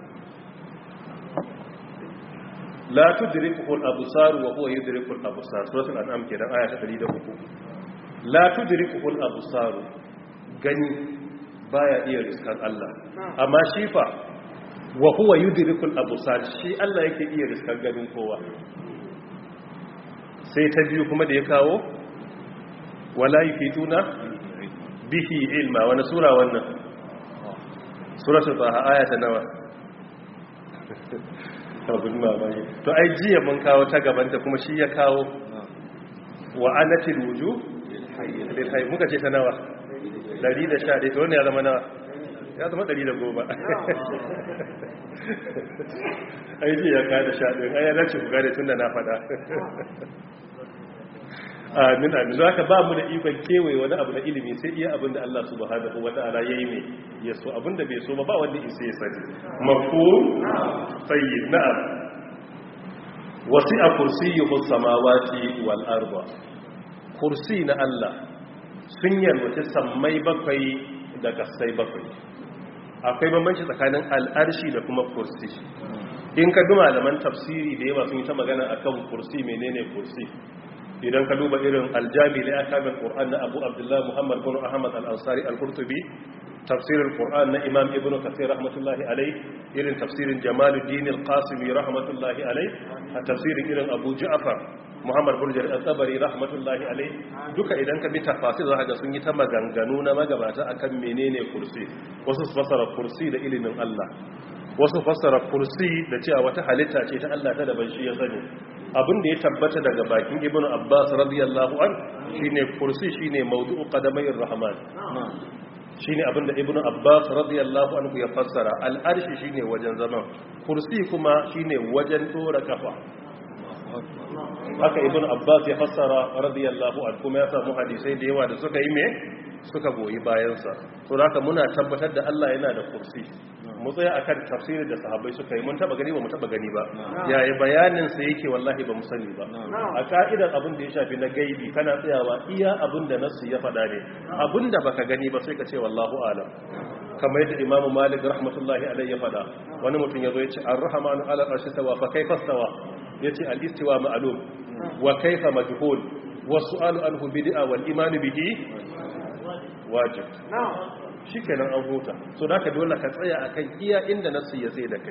la tudrikuhu al-absar wa huwa yudriku al-absar suratul an'am kenan aya ta ɗari da uku la tudrikuhu al-absar gani baya iya riskan Allah amma shi fa wa huwa yudriku al-absar shi Allah yake iya riskan ganin kowa sai ta biyu kuma da ya kawo wala yufituna bihi ilma wa sura wannan suratul taha aya ta nawa abin mamaki to ai jiya mun kawo ta gabanta kuma shi ya kawo wa anatil wuju lil hayy muka ce ta nawa ɗari da sha ɗaya to wannan ya zama nawa ya zama ɗari da goma ai jiya ka da sha ɗaya ai ya dace ku gane tunda na faɗa amin amin za ka ba mu da ikon kewaye wani abu na ilimi sai iya abin da Allah subhanahu wa ta'ala yayi mai ya so abin da bai so ba ba wanda isa ya sani mafhum tayyib na'am wasi'a kursiyyuhu samawati wal arda kursi na Allah sun yalwace sammai bakwai da kasai bakwai akwai bambanci tsakanin al'arshi da kuma kursi in ka duma malaman tafsiri da yawa sun yi ta magana akan kursi menene kursi idan ka duba irin aljami la akamin qur'an na abu abdullah muhammad bin ahmad al-ansari al-qurtubi tafsirin Qur'an na Imam Ibn Kathir rahmatullahi alai, irin tafsirin Jamaluddin al-Qasimi rahmatullahi alai, a tafsirin irin Abu Ja'far Muhammad bin Jarir al-Tabari rahmatullahi alai, duka idan ka bi tafsir za ka ga sun yi ta maganganu na magabata akan menene kursi. Wasu su fassara kursi da ilimin Allah, wasu fassara kursi da cewa wata halitta ce ta Allah ta daban shi ya sani. Abin da ya tabbata daga bakin Ibn Abbas radiyallahu an shine kursi shine mawdu'u qadamayir rahman, shine abin da Ibn Abbas radiyallahu anhu ya fassara. Al-arshi shine wajen zaman, kursi kuma shine wajen dora kafa. Haka Ibn Abbas ya fassara radiyallahu anhu, kuma ya samu hadisai da yawa da suka yi me suka goyi bayansa. To haka muna tabbatar da Allah yana da kursi. Mu tsaya akan tafsirin da sahabbai suka yi, mun taba gani ba mu taba gani ba, yayi bayanin sa yake wallahi ba mu sani ba. A ka'idar abin da ya shafi na gaibi kana tsayawa iya abin da nasu ya faɗa ne, abin da baka gani ba sai ka ce wallahu alam. Kamar yadda Imam Malik rahmatullahi alaihi ya faɗa, wani mutum yazo ya ce ar-rahmanu ala arshi tawa fa kayfa stawa, yace al-istiwa ma'lum wa kayfa majhul wa su'alu anhu bid'a wal iman bihi wajib. Shi kenan an huta. So da ka dole ka tsaya a kan iya inda nasu ya tsaye da kai.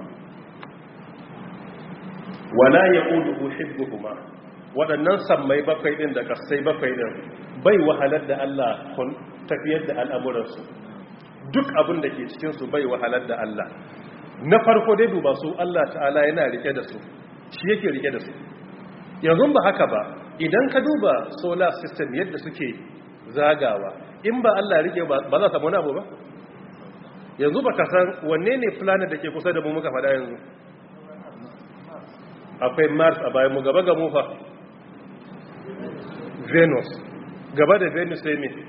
Wala ya ƙudu hibbuhuma, waɗannan sammai bakwai ɗin da ƙasai bakwai ɗin bai wahalar da Allah tafiyar da al'amuransu. Duk abin da ke cikinsu bai wahalar da Allah. Na farko dai duba su Allah ta'ala yana rike da su, shi yake rike da su. Yanzu ba haka ba, idan ka duba solar system yadda suke zagawa, in ba Allah rike ba za ta wani abu ba. Yanzu ba ka san wanne ne planet da ke kusa da mu muka fada yanzu. Akwai Mars a bayan mu, gaba ga mufa Venus, gaba da Venus sai me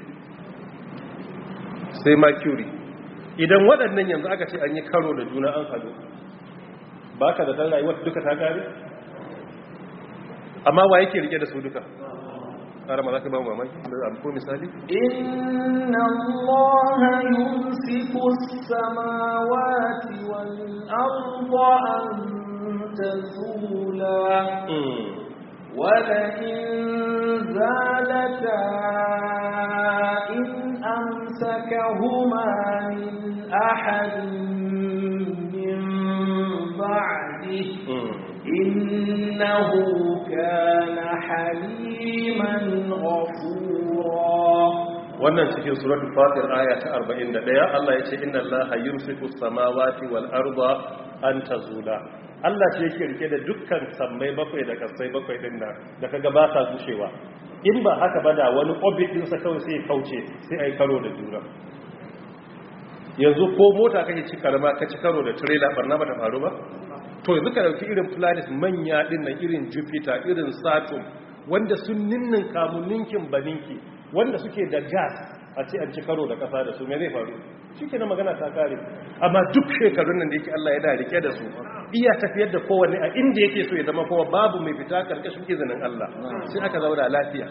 sai Mercury. Idan waɗannan yanzu aka ce an yi karo da juna an hadu, ba ka da ɗan rayuwar duka ta gari. Amma wa yake rike da su duka? ƙara ma za ka ba mu mamaki da ko misali? Inna Allah yumsiku as-samawati wal arda an tazula wa la in zalata in amsakahuma min ahadin min ba'dihi innahu kana haliman ghafura. Wannan cikin suratul fatir aya ta arba'in da ɗaya Allah ya ce inna allaha yumsiku samawati wal arda an tazula. Allah ce yake rike da dukkan sammai bakwai da kasai bakwai din nan da kaga ba sa gushewa. In ba haka ba da wani orbit din sa kawai sai ya kauce sai ai karo da juna. Yanzu ko mota kake ci karama ka ci karo da trailer barna ba ta faru ba? To yanzu ka dauki irin planet manya din nan, irin Jupiter, irin Saturn, wanda sun ninnin kamun ninkin baninki, wanda suke da gas, a ce an ci karo da kasa da su, me zai faru? Shike na magana ta kare. Amma duk shekarun nan da yake Allah yana rike da su, iya tafiyar da kowanne a inda yake so ya zama, kuma babu mai fita karkashin izinin Allah, sai aka zauna lafiya.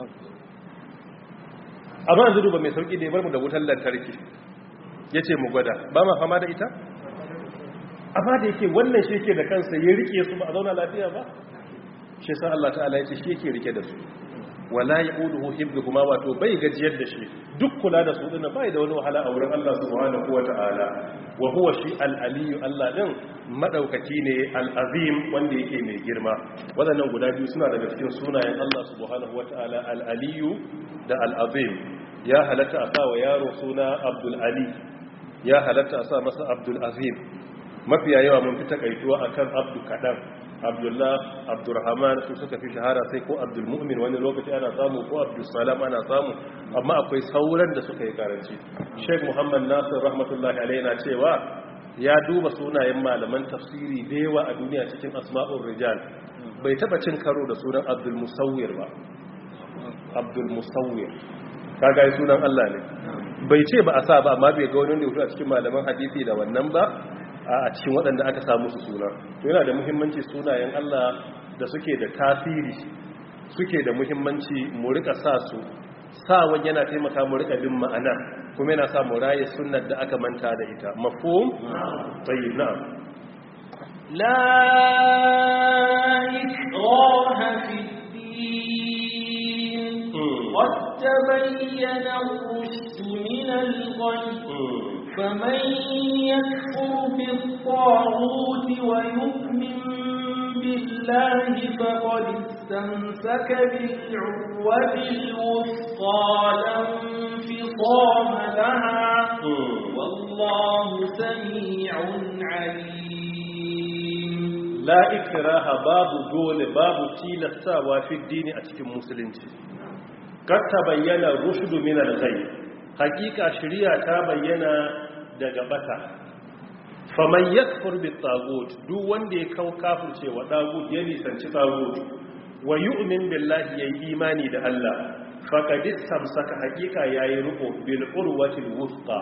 Amma yanzu duba mai sauki da ya bar mu da wutar lantarki, yace mu gwada, ba ma fama da ita? Amma da yake wannan shi yake da kansa ya rike su ba a zauna lafiya ba, shi sa Allah ta'ala ya ce shi yake rike da su. Wala ya'uduhu hibbuhuma, wato bai gajiyar da shi, duk kula da su din bai da wani wahala a wurin Allah subhanahu wata'ala. Wa huwa shi al-aliyyu, Allah din madaukaki ne, al-azim wanda yake mai girma. Wadannan guda biyu suna daga cikin sunayen Allah subhanahu wata'ala, al-aliyyu da al-azim. Ya halatta a sa wa yaro suna Abdul Ali, ya halatta a sa masa Abdul Azim. Mafiya yawa mun fi takaituwa akan Abdu kadan, Abdullah, Abdurrahman su suka fi shahara, sai ko Abdul Mu'min wani lokaci ana samu, ko Abdul Salam ana samu, amma akwai sauran da suka yi karanci. Sheikh Muhammad Nasir rahmatullahi alaihi na cewa ya duba sunayen malaman tafsiri da yawa a duniya cikin asma'ur rijal, bai taba cin karo da sunan Abdul Musawwir ba. Abdul Musawwir kaga sunan Allah ne, bai ce ba a sa ba, amma bai ga wani wanda a cikin malaman hadisi da wannan ba a cikin waɗanda aka samu su suna. To yana da muhimmanci sunayen Allah da suke da tasiri, suke da muhimmanci mu rika sa su, sawan yana taimaka mu rika bin ma'ana, kuma yana sa mu raye sunnar da aka manta da ita. Mafhum? Tayyib, na'am. La ikraha fi din قد تبين الرشد من الغي فمن يكفر بالطاغوت ويؤمن بالله فقد استمسك بالعروة الوثقى لا انفصام لها والله سميع عليم. لا إكراه باب دول باب تيلساوا في الدين أتكم مسلمين قد تبين الرشد من الغي حقيقة شريعة تبين دقبتا faman yakfur bit tagut duk wanda ya kawo kafirce wa tagut ya nisanci tagut wa yu'min billahi yayi imani da Allah faqad istamsaka haqiqa yayi ruko bil urwatil wuthqa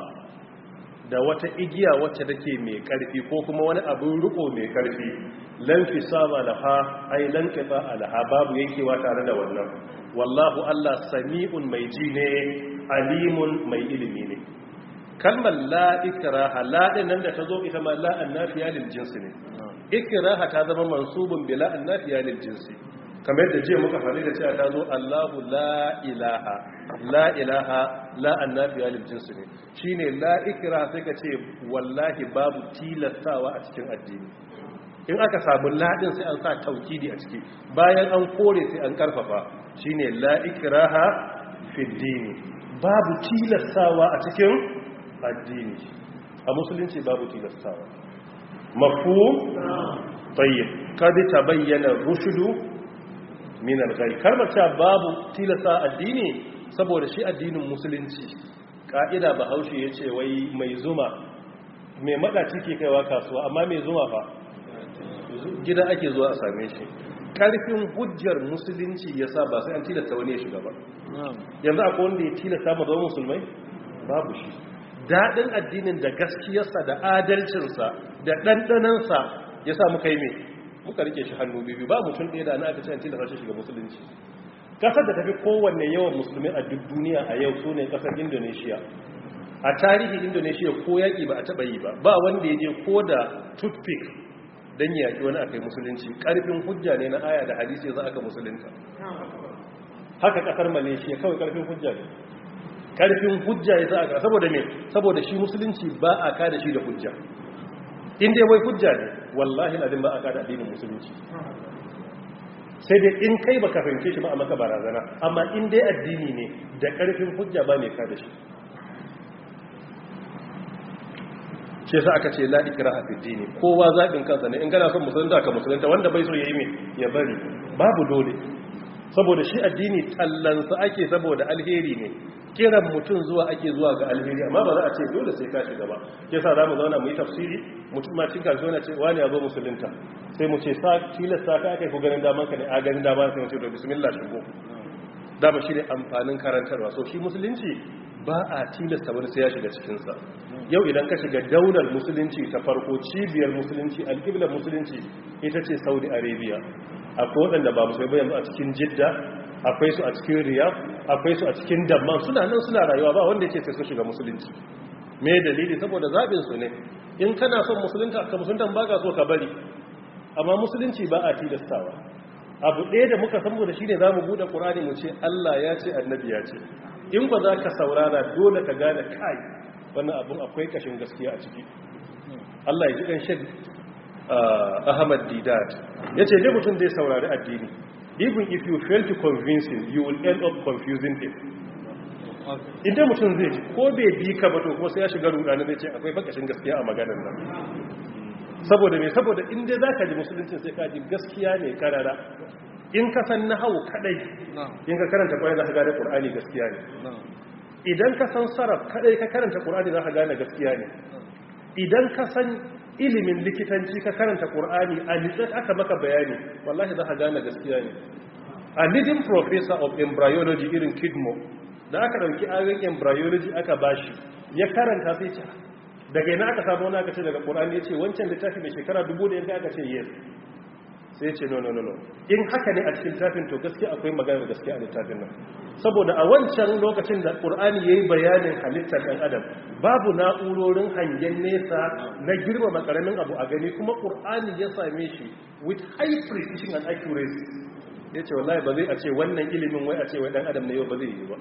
da wata igiya wacce take mai karfi ko kuma wani abin ruko mai karfi lan fisama laha ay lan qifa laha babu yankewa tare da wannan wallahu Allah sami'un mai ji ne alimun mai ilimi ne. kalmar la ikraha la din nan da ta zo ita ma la annafiya lil jinsi ne ikraha ta zama mansubun bi la annafiya lil jinsi kamar yadda jiya muka fara da cewa ta zo Allahu la ilaha la ilaha la annafiya lil jinsi ne shine la ikraha sai ka ce wallahi babu tilastawa a cikin addini in aka samu la din sai an sa taukidi a ciki bayan an kore sai an karfafa shine la ikraha fi dini babu tilastawa a cikin addini a musulunci babu tilastawa mafhum tayyib kad tabayyana rushdu min al-ghay kalmar ta babu tilasta addini saboda shi addinin musulunci ka'ida bahaushe yace wai mai zuma mai madaci ke kaiwa kasuwa amma mai zuma fa gida ake zuwa a same shi karfin hujjar musulunci yasa ba sai an tilasta wani ya shiga ba yanzu akwai wanda ya tilasta mu zama musulmai babu shi daɗin addinin da gaskiyarsa da adalcinsa da ɗanɗanansa ya sa muka yi mai muka rike shi hannu biyu ba mutum ɗaya da ana aka canci da rashin shiga musulunci. Ƙasar da tafi kowanne yawan musulmi a duk duniya a yau su ne ƙasar Indonesia. A tarihin Indonesia ko yaƙi ba a taɓa yi ba ba wanda ya je ko da toothpick don yaƙi wani aka yi musulunci ƙarfin hujja ne na aya da hadisi za aka musulunta. Haka ƙasar Malaysia kawai ƙarfin hujja ne. Karfin hujja ya sa aka saboda me saboda shi musulunci ba a kada shi da hujja in dai wai hujja ne wallahi ladin ba a kada addinin musulunci sai dai in kai baka fahimce shi ba a maka barazana amma in dai addini ne da karfin hujja ba mai kada shi shi yasa aka ce la ikraha fi dini kowa zabin kansa ne in kana son musulunta ka musulunta wanda bai so yayi me ya bari babu dole saboda shi addini tallansa ake saboda alheri ne kiran mutum zuwa ake zuwa ga alheri amma ba za a ce dole sai ka shiga ba yasa za mu zauna mu yi tafsiri mutum ma cin kasuwa na ce wani ya zo musulunta sai mu ce sa tilasta ka aka yi ku ganin daman ka ne a ganin daman sai mu ce to bismillah shigo dama shi ne amfanin karantarwa so shi musulunci ba a tilasta wani sai ya shiga cikinsa yau idan ka shiga daular musulunci ta farko cibiyar musulunci alƙiblar musulunci ita ce saudi arabia akwai waɗanda ba musulmi ba yanzu a cikin jidda akwai su a cikin riyadh akwai su a cikin damman suna nan suna rayuwa ba wanda yake sai su shiga musulunci me dalili saboda zabin su ne in kana son musulunta ka musulunta ba ka so ka bari amma musulunci ba a tilastawa abu ɗaya da muka san da shine zamu bude qur'ani mu ce Allah ya ce annabi ya ce in ba za ka saurara dole ka gane kai wannan abun akwai kashin gaskiya a ciki Allah ya ji dan shek Ahmad Didat yace dai mutum zai saurari addini even if you fail to convince him you will end up confusing him idan mutum zai ji ko bai bi ka ba to kuma sai ya shiga rudani zai ce akwai bakashin gaskiya a maganar nan saboda me saboda in dai zaka ji musulunci sai ka ji gaskiya ne karara in ka san nahawu kadai in ka karanta Qur'ani zaka gane Qur'ani gaskiya ne idan ka san sarraf kadai ka karanta Qur'ani zaka gane gaskiya ne idan ka san ilimin likitanci ka karanta Qur'ani a litsatt aka maka bayani wallahi zaka gane gaskiya ne a leading professor of embryology irin Kidmo da aka dauki ayoyin embryology aka bashi ya karanta sai ce daga ina aka samu wani aka ce daga Qur'ani yace wancan littafi mai shekara dubu da yanka aka ce yes sai ce no no no no in haka ne a cikin littafin to gaskiya akwai magana gaskiya a littafin nan saboda a wancan lokacin da Qur'ani yayi bayanin halittar dan adam babu na'urorin hangen nesa na girmama karamin abu a gani kuma Qur'ani ya same shi with high precision and accuracy ya ce wallahi ba zai a ce wannan ilimin wai a ce wai dan adam ne yau ba zai yi ba.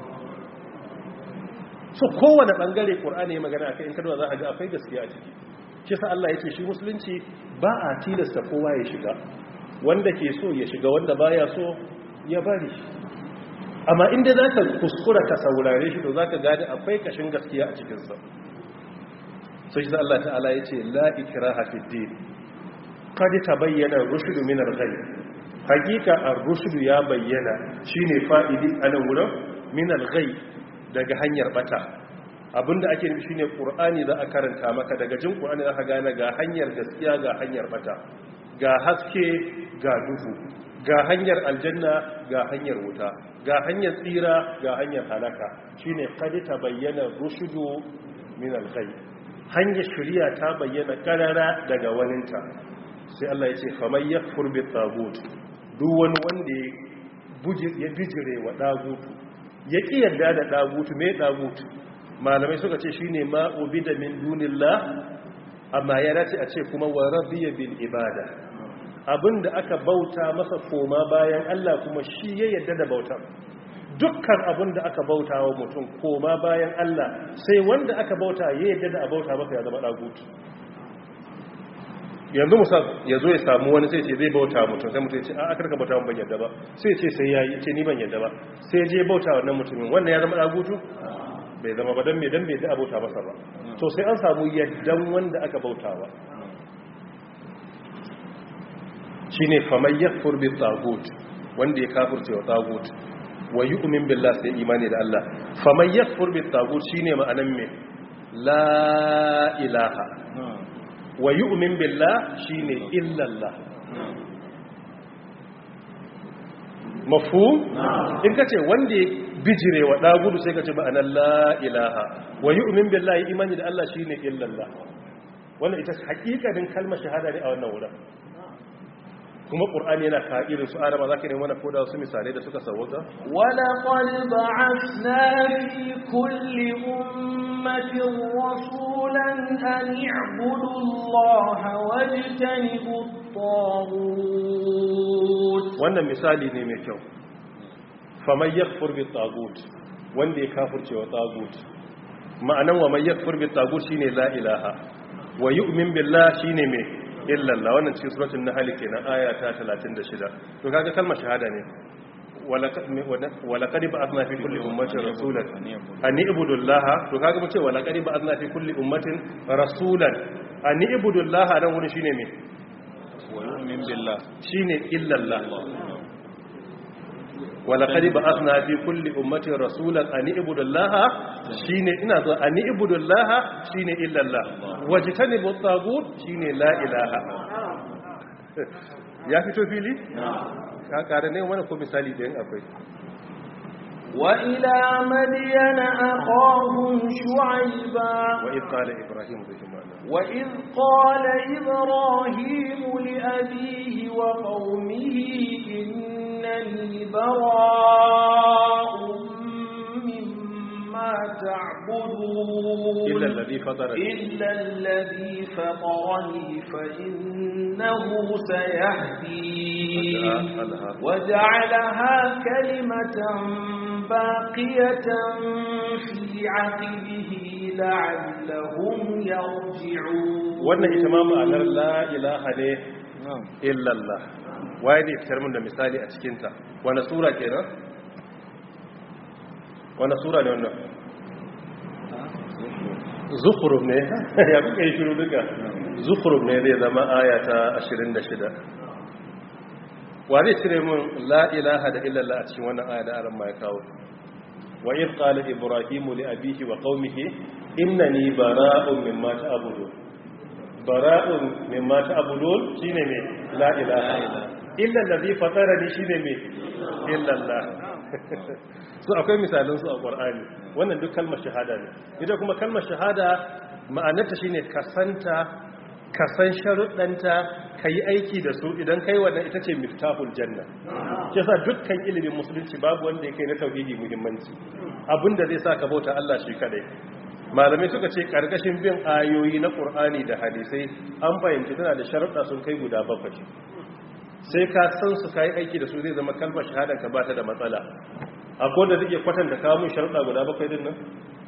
so kowane bangare qur'ani ya magana akai in kada za a ga akwai gaskiya a ciki. shi sa Allah ya ce shi musulunci ba a tilasta kowa ya shiga, wanda ke so ya shiga, wanda baya so ya bari. amma inda za ka kuskura ka saurare shi to za ka gane akwai kashin gaskiya a cikinsa. sai shi Allah ta'ala ya ce la ikraha fid din qad tabayyana ar-rushd min al-ghayy. hakika ar-rushd ya bayyana shine fa'idi anan wurin min al-ghayy daga hanyar bata. abinda ake nufi shine qur'ani za a karanta maka, daga jin qur'ani za ka gane ga hanyar gaskiya ga hanyar bata, ga haske ga duhu, ga hanyar aljanna ga hanyar wuta, ga hanyar tsira ga hanyar halaka. shine qad tabayyana rushdu min al-ghayy. hanyar shari'a ta bayyana karara daga waninta. sai Allah ya ce faman yakfur bit tagut, duk wani wanda ya bijire wa dagutu, ya ki yarda da dagutu. me dagutu malamai suka ce shine ma ubida min dunillah, amma ya dace a ce kuma wa radiya bil ibada, abinda aka bauta masa koma bayan Allah kuma shi ya yarda da bauta. dukkan abinda aka bauta wa mutum koma bayan Allah sai wanda aka bauta ya yarda da abauta masa ya zama dagutu. yanzu musa ya zo ya samu wani sai ce zai bauta mutum, sai mutum ya ce a aka rika bauta ban yadda ba, sai ce sai yayi ce ni ban yadda ba, sai je bauta wannan mutumin, wannan ya zama dagutu bai zama ba. dan me dan bai da bauta masa ba. to sai an samu yaddan wanda aka bautawa. shine faman yakfur bi tagut, wanda ya kafirce wa tagut, wa yu'min billahi, sai imani da Allah. faman yakfur bi tagut shine ma'anan me la ilaha, wa yu'min billahi shine illa Allah. mafhum? in kace wanda ya bijire wa dagudu sai kace ma'anan la ilaha, wa yu'min billahi imani da Allah shine illa Allah. wannan ita hakikatin kalmar shahada ne a wannan wurin. kuma qur'ani yana ka irin su arama zaka ne mana koda wasu misalai da suka sauka. wala qad ba'athna fi kulli ummatin rasulan an i'budu allaha wajtanibu at-taghut. wannan misali ne mai kyau. faman yakfur bit taghut, wanda ya kafirce wa taghut. ma'anan wa man yakfur bit taghut shine la ilaha, wa yu'min billahi shine me illallah. wannan cikin suratul nahl kenan aya ta talatin da shida. to kaga kalmar shahada ne. wala qad ba'athna fi kulli ummatin rasulan an i'budu allaha. to kaga mu ce wala qad ba'athna fi kulli ummatin rasulan an i'budu allaha. dan wani shine me wa yu'min billah shine illallah. wala qad ba'athna fi kulli ummatin rasulan an i'budu allaha shine ina zo an i'budu allaha shine illallah. wajtanibu at-taghut shine la ilaha. ya fito fili? ka kare ne wani ko misali da yin akwai. wa ila madyana akhahum shu'ayba wa idh qala ibrahim bihimana wa idh qala ibrahim li abihi wa qaumihi innani bara'un mimma ta'budun illa alladhi fatarani illa alladhi fatarani fa innahu sayahdin waja'alaha kalimatan baqiyatan fi 'aqibihi la'allahum yarji'un. wannan ita ma ma'anar la ilaha ne illa Allah. waye ne fitar mun da misali a cikinta? wani sura kenan? wani sura ne wannan? zukhruf ne. ya kuka yi shiru duka? zukhruf ne zai zama aya ta ashirin da shida. wa zai cire mun la ilaha da illallah a cikin wannan aya da aran ma ya kawo? wa idh qala ibrahimu li abihi wa qaumihi innani bara'un mimma ta'budun. bara'un mimma ta'budun shine me la ilaha illa allazi fatarani shine me illa Allah. so akwai misalan su a Qur'ani. wannan duk kalmar shahada ne. ita kuma kalmar shahada ma'anarta shine kasanta, kasan sharuɗanta, kai aiki da su. idan kai wannan ita ce miftahul janna. kisa dukkan ilimin musulunci babu wanda yake na tauhidi muhimmanci. abinda zai sa ka bauta Allah shi kadai. malamai suka ce karkashin bin ayoyi na Qur'ani da hadisai an fahimci tana da sharuɗa sun kai guda bakwai. sai ka san su kai aiki da su zai zama kalmar shahadar ka ba ta da matsala. akwai da zai kwatanta kawo mun sharuɗa guda bakwai din nan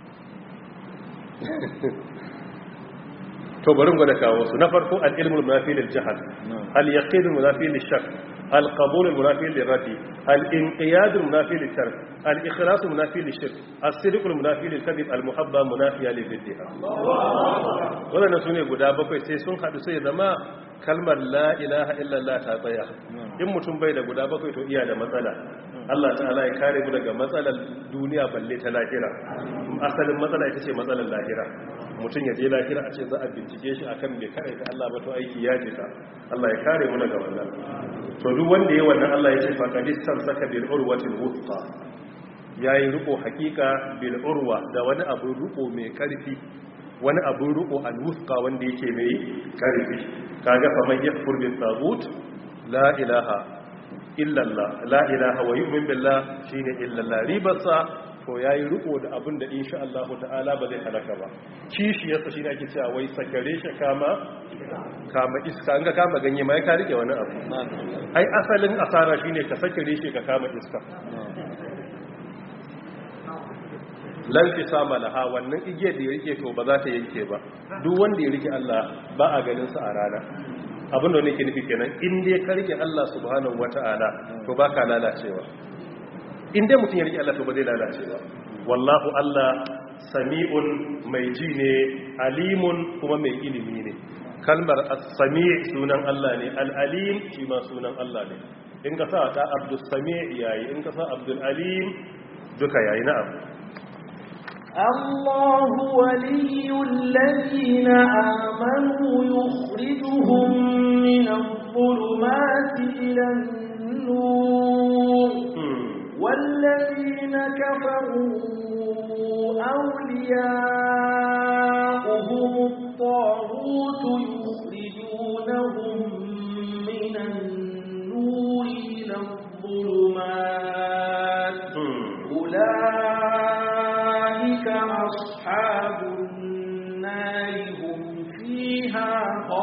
to bari gwada kawo su. Na farko al-ilmu al-munafi lil jahl, al-yaqin al-munafi lil shak, al-qabul al-munafi lil radi, al-inqiyad al-munafi lil tark, al-ikhlas al-munafi lil shirk, as-sidq al-munafi lil kadhib, al-muhabba munafiya lil bid'ah. wannan sune guda bakwai sai sun hadu sai zama kalmar la ilaha illallah ta tsaya. in mutum bai da guda bakwai to iya da matsala. Allah ta'ala ya kare mu daga matsalar duniya balle ta lahira. Asalin matsala ita ce matsalar lahira. mutum ya je lahira a ce za a bincike shi akan bai kare ta Allah ba to aiki ya jika. Allah ya kare mu daga wannan. to duk wanda yayi wannan Allah ya ce faqadistan saka bil urwatil wuthqa, yayi riko hakika bil urwa da wani abu riko mai karfi, wani abu riko al wuthqa wanda yake mai karfi. kaga fa man yakfur bil tagut la ilaha illallah, la ilaha wa yu'min billah shine illallah. ribarsa to yayi riko da abin da insha Allah ta'ala ba zai halaka ba. kishi yasa shine ake cewa wai sakare shi kama kama iska, an ga kama ganye mai ka rike wani abu. ai asalin asara shine ka sakare shi ka kama iska. lan fi sama laha, wannan igiyar da ya rike to ba za ta yanke ba. duk wanda ya rike Allah ba a ganin sa a rana. abin da nake nufi kenan, in dai ka rike Allah subhanahu wata'ala to baka lalacewa. in dai mutum ya rike Allah to ba zai lalace ba. wallahu Allah sami'un mai ji ne, alimun kuma mai ilimi ne. kalmar as-sami' sunan Allah ne, al-alim shi ma sunan Allah ne. in ka sa ta Abdus Sami' yayi, in ka sa Abdul Alim duka yayi. na'am. الله ولي الذين آمنوا يخرجهم من الظلمات إلى النور والذين كفروا أولياؤهم الطاغوت يخرجونهم من النور إلى الظلمات أولئك أصحاب النار هم فيها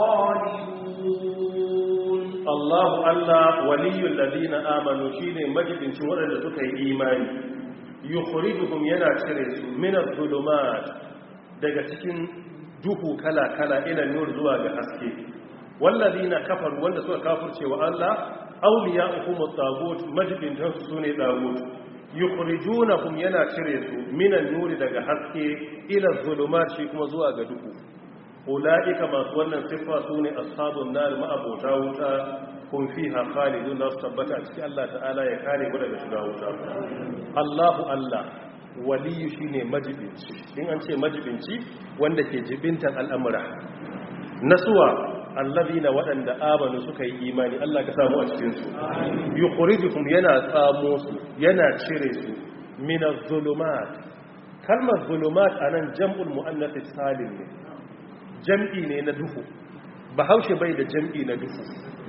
خالدون. الله الله ولي الذين آمنوا شيني مجد شورا لتكي إيمان يخرجهم ينا تشرس من الظلمات daga cikin duhu kala-kala ila nur zuwa ga haske. wallazina kafaru wanda suka kafirce wa Allah awliya'uhum at-taghut majidin su sune taghut yukhrijunahum yana cire su minan nuri daga haske ila zulumat shi kuma zuwa ga duhu. ulaika masu wannan sifa sune ashabun nar ma'abota wuta kun fiha khalidun la tabbata a cikin Allah ta'ala ya kare mu daga shiga wuta. Allahu Allah waliyu shine majibinci. in an ce majibinci wanda ke jibintan al'amura nasuwa allazina waɗanda amanu suka yi imani. Allah ka samu a cikin su. yukhrijukum yana tsamo su yana cire su min az-zulumat. kalmar zulumat anan jam'ul muannath salim ne, jam'i ne na duhu. bahaushe bai da jam'i na duhu,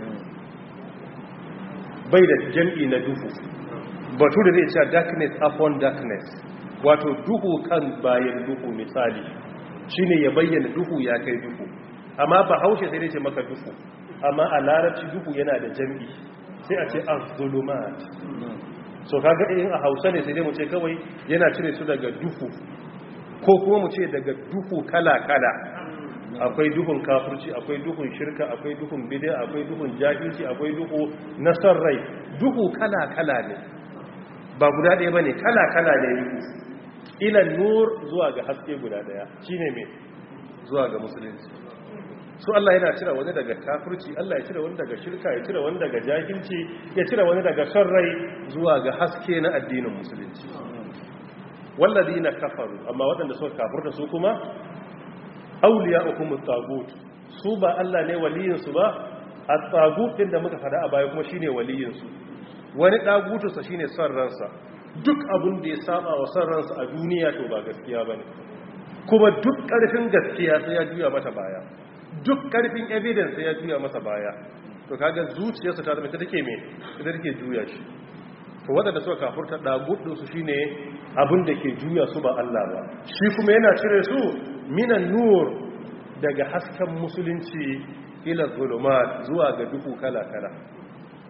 bai da jam'i na duhu. batu da zai ce darkness upon darkness, wato duhu kan bayan duhu. misali shine ya bayyana duhu ya kai duhu, amma bahaushe sai dai ce maka duhu. amma a larabci duhu yana da jam'i, sai a ce az-zulumat. so kaga in a Hausa ne sai dai mu ce kawai yana cire su daga duhu, ko kuma mu ce daga duhu kala-kala. akwai duhun kafirci, akwai duhun shirka, akwai duhun bid'a, akwai duhun jahilci, akwai duhu na son rai. duhu kala-kala ne, ba guda ɗaya bane, kala-kala ne. duhu ila nur zuwa ga haske guda ɗaya shine me zuwa ga musulunci. so Allah yana cire wani daga kafirci, Allah ya cire wani daga shirka, ya cire wani daga jahilci, ya cire wani daga son rai zuwa ga haske na addinin musulunci. walladina kafaru, amma waɗanda suka kafirta su kuma awliya'ukum at-taghut, su ba Allah ne waliyin su ba. at-taghut din da muka fada a baya kuma shine waliyin su. wani dagutu sa shine son ransa. duk abin da ya saba wa son ransa a duniya to ba gaskiya bane, kuma duk karfin gaskiya sai ya juya mata baya, duk karfin evidence sai ya juya masa baya. to kaga zuciyarsa ta zama ita take me ita take juya shi. to wanda suka kafurta dagut din su shine abin da ke juya su ba Allah ba. shi kuma yana cire su minan nur daga hasken musulunci ila zulumat zuwa ga duhu kala-kala.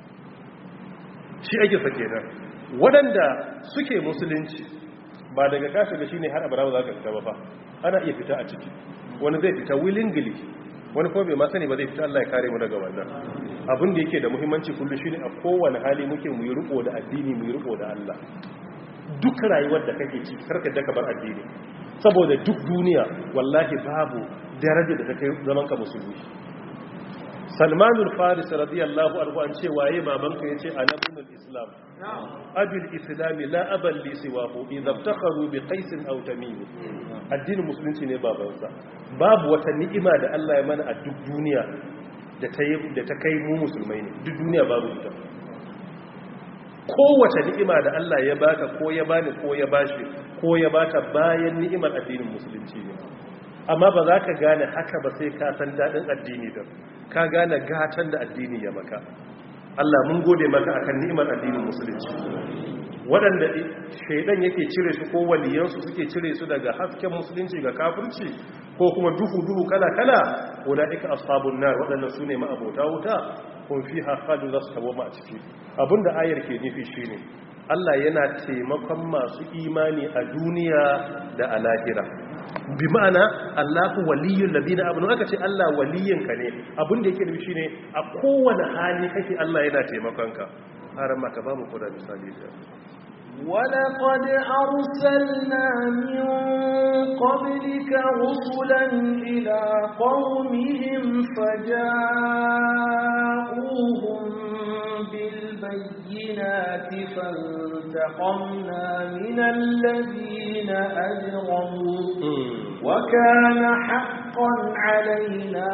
shi ake sake nan. Waɗanda suke musulunci ba daga ka shiga shine har abara ba za ka fita ba fa, ana iya fita a ciki, wani zai fita willingly, wani kuma bai ma sani ba zai fita. Allah ya kare mu daga wannan. Abin da yake da muhimmanci kullum shine a kowane hali muke mu yi riko da addini, mu yi riko da Allah. Duk rayuwar da kake ci karka da ka bar addini, saboda duk duniya wallahi babu daraja da ta kai zaman ka musulmi. Salmanul Faris radiyallahu anhu an ce waye babanka yace anabul islam abul islam la abal li siwahu idza iftakharu bi qais aw tamim. Addinin musulunci ne babansa. Babu wata ni'ima da Allah ya mana a duk duniya da ta da ta kai mu musulmai ne, duk duniya babu ita. Kowace ni'ima da Allah ya baka ko ya bani ko ya bashi ko ya bata bayan ni'imar addinin musulunci ne. Amma ba za ka gane haka ba sai ka san dadin addini din, ka gane gatan da addini ya maka. Allah mun gode maka akan ni'imar addinin musulunci. Waɗanda shaidan yake cire su ko waliyansu suke cire su daga hasken musulunci ga kafirci ko kuma duhu-duhu kala-kala, ulaika ashabun nar, waɗannan su ne ma'abota wuta, kun fi haƙalu za su tabo ma a ciki. Abinda ayar ke nufi shi ne Allah yana taimakon masu imani a duniya da a lahira. Bi ma'ana Allahu waliyyul ladina amanu, aka ce Allah waliyinka ne, abinda yake nufi shine a kowane hali kake Allah yana taimakon ka. Har ma ka ba mu koda misali da ولقد أرسلنا من قبلك رسلا إلى قومهم فجاءوهم بالبينات فانتقمنا من الذين أجرموا وكان حقا علينا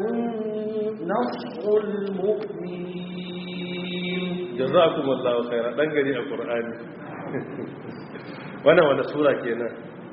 نصر المؤمنين. جزاكم الله خيرا. دنگري القرآن wannan wanda sura kenan?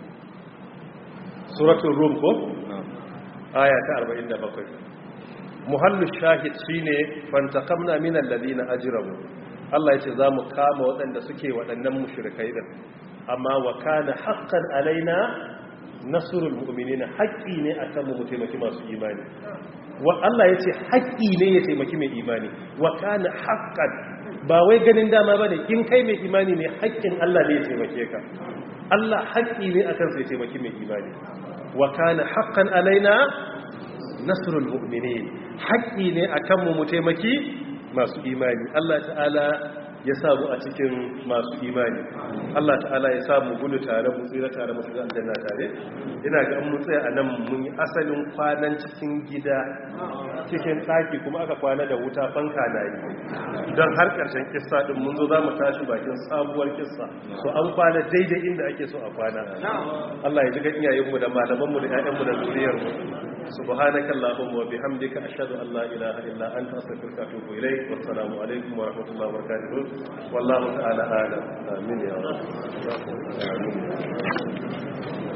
Suratul Rum ko? Aya ta arba'in da bakwai. Muhallu shahid shine fantaqamna minal ladina ajramu. Allah yace zamu kama waɗanda suke waɗannan mushrikai din. Amma wa kana haqqan alaina nasrul mu'minina, haƙƙi ne akan mu taimaki masu imani. Wa Allah yace haƙƙi ne ya taimaki mai imani. Wa kana haqqan, ba wai ganin dama bane, in kai mai imani ne haƙƙin Allah ne ya taimake ka. Allah haƙƙi ne akan sai taimaki mai imani. Wa kana haqqan alaina nasrul mu'minin, haƙƙi ne akan mu mu taimaki masu imani. Allah ta'ala ya samu a cikin masu imani. Allah ta'ala ya samu gudu tare, mu tsira tare, mu shiga aljanna tare. Ina ga an mu tsaya anan mun yi asalin kwanan cikin gida, cikin ɗaki, kuma aka kwana da wuta, fanka na yi. Don har ƙarshen kissa din mun zo za mu tashi bakin sabuwar kissa, so an kwana daidai inda ake so a kwana. Allah ya ji gan iyayenmu da malamanmu da ƴaƴanmu da zuriyarmu. Subhanaka Allahumma wa bihamdika ashhadu an la ilaha illa anta astaghfiruka wa atubu ilayk. Wassalamu alaikum wa rahmatullahi wa barakatuh. Wallahu ta'ala a'lam. Amin ya rabb.